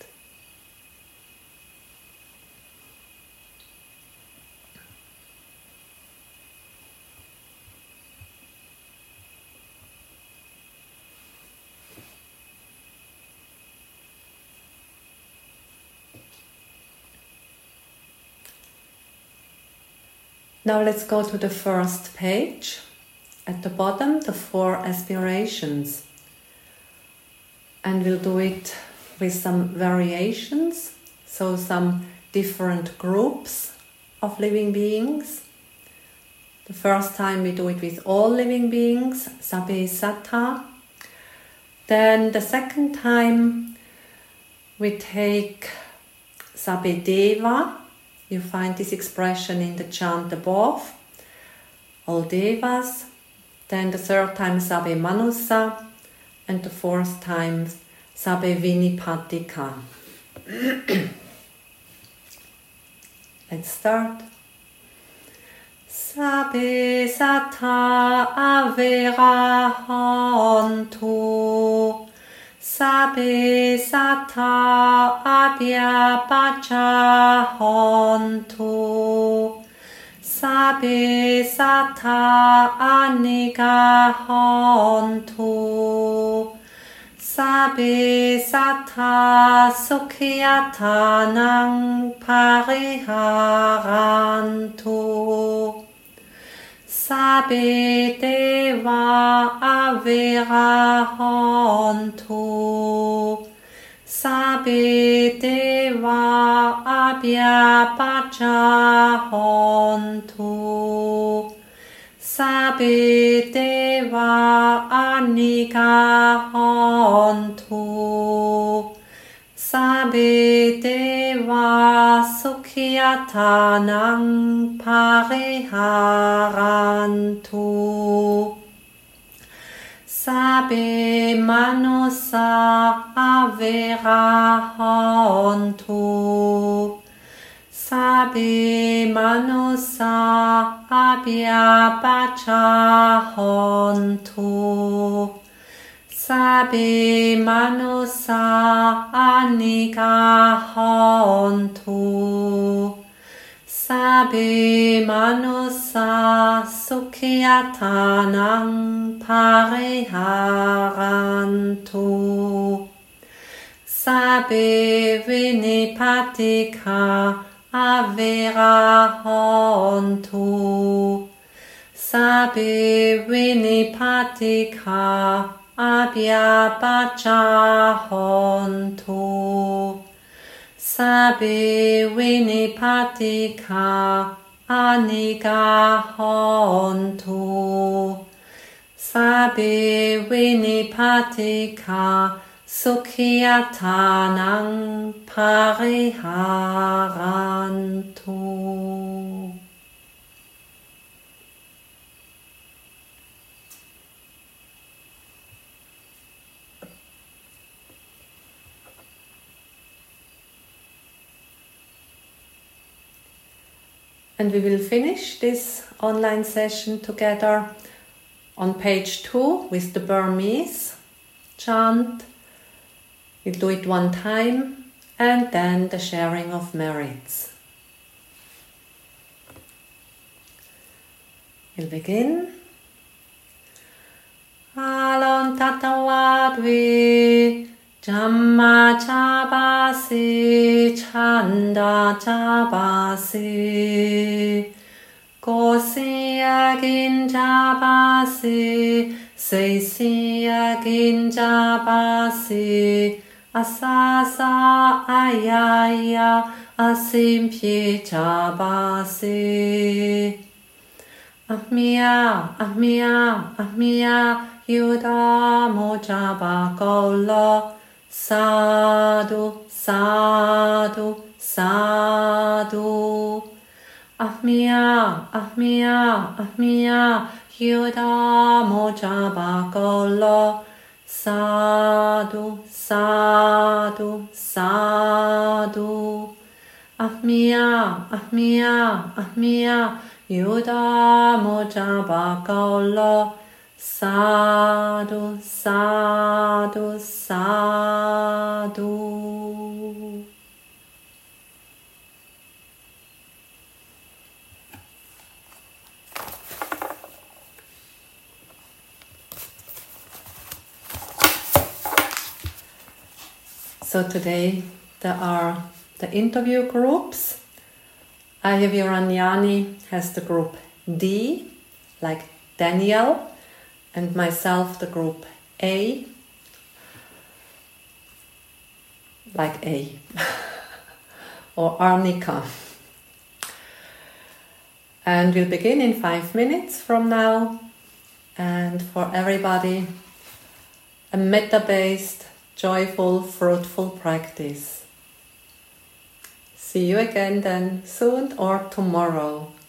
Now let's go to the first page. At the bottom, the four aspirations. And we'll do it with some variations, so some different groups of living beings. The first time we do it with all living beings, Sabbe Sattva. Then the second time we take Sabedeva. You find this expression in the chant above, all devas. Then the third time Sabe Manusa, and the fourth time Sabe Vinipatika. Let's start. Sabe Sata Avera Hontu, Sabe Sata Abhya Pacha Hontu, Sabe Sata Anika Hontu, Sabe Sata Sukhiyatanang Pariharantu, Sabe Deva Avera Hontu, Sabe Deva Abhya Pacha Hontu, Sabe Deva Anika Hontu, Sabe Deva Sukhiyatanang Pariharantu, Sabe Manusa Avera Hontu, Sabe Manusa Abhya Pacha Hontu, Sabe Manusa Anika Hontu, Sabe Manusa Sukhiyatanang Pariharantu, Sabe Vinipatika Avera Hontu, Sabe Vinipatika Abhya Pacha Hontu, Sabe Vinipatika Anika Hontu, Sabe Vinipatika Sukhiyatanang Pariharantu. And we will finish this online session together on page two with the Burmese chant. We'll do it one time and then the sharing of merits. We'll begin. Alon Tatawadvi Jamma Chabasi Chanda Chabasi Kosiya Ginjabasi Seisiya Ginjabasi Asasa Ayaya Asimpye Chabasi Ahmiya Ahmiya Ahmiya Yuda Mojabakolo Sadhu, sadhu, sadhu. Ahmiya, ahmiya, ahmiya. Yuda mojabakolo. Sadhu, sadhu, sadhu. Ahmiya, ahmiya, ahmiya. Yuda mojabakolo. Sadhu, sadhu, sadhu. So today there are the interview groups. Ayaviranyani has the group D, like Daniel, and myself the group A, like A, or Arnika. And we'll begin in five minutes from now. And for everybody, a metta-based, joyful, fruitful practice. See you again then soon or tomorrow.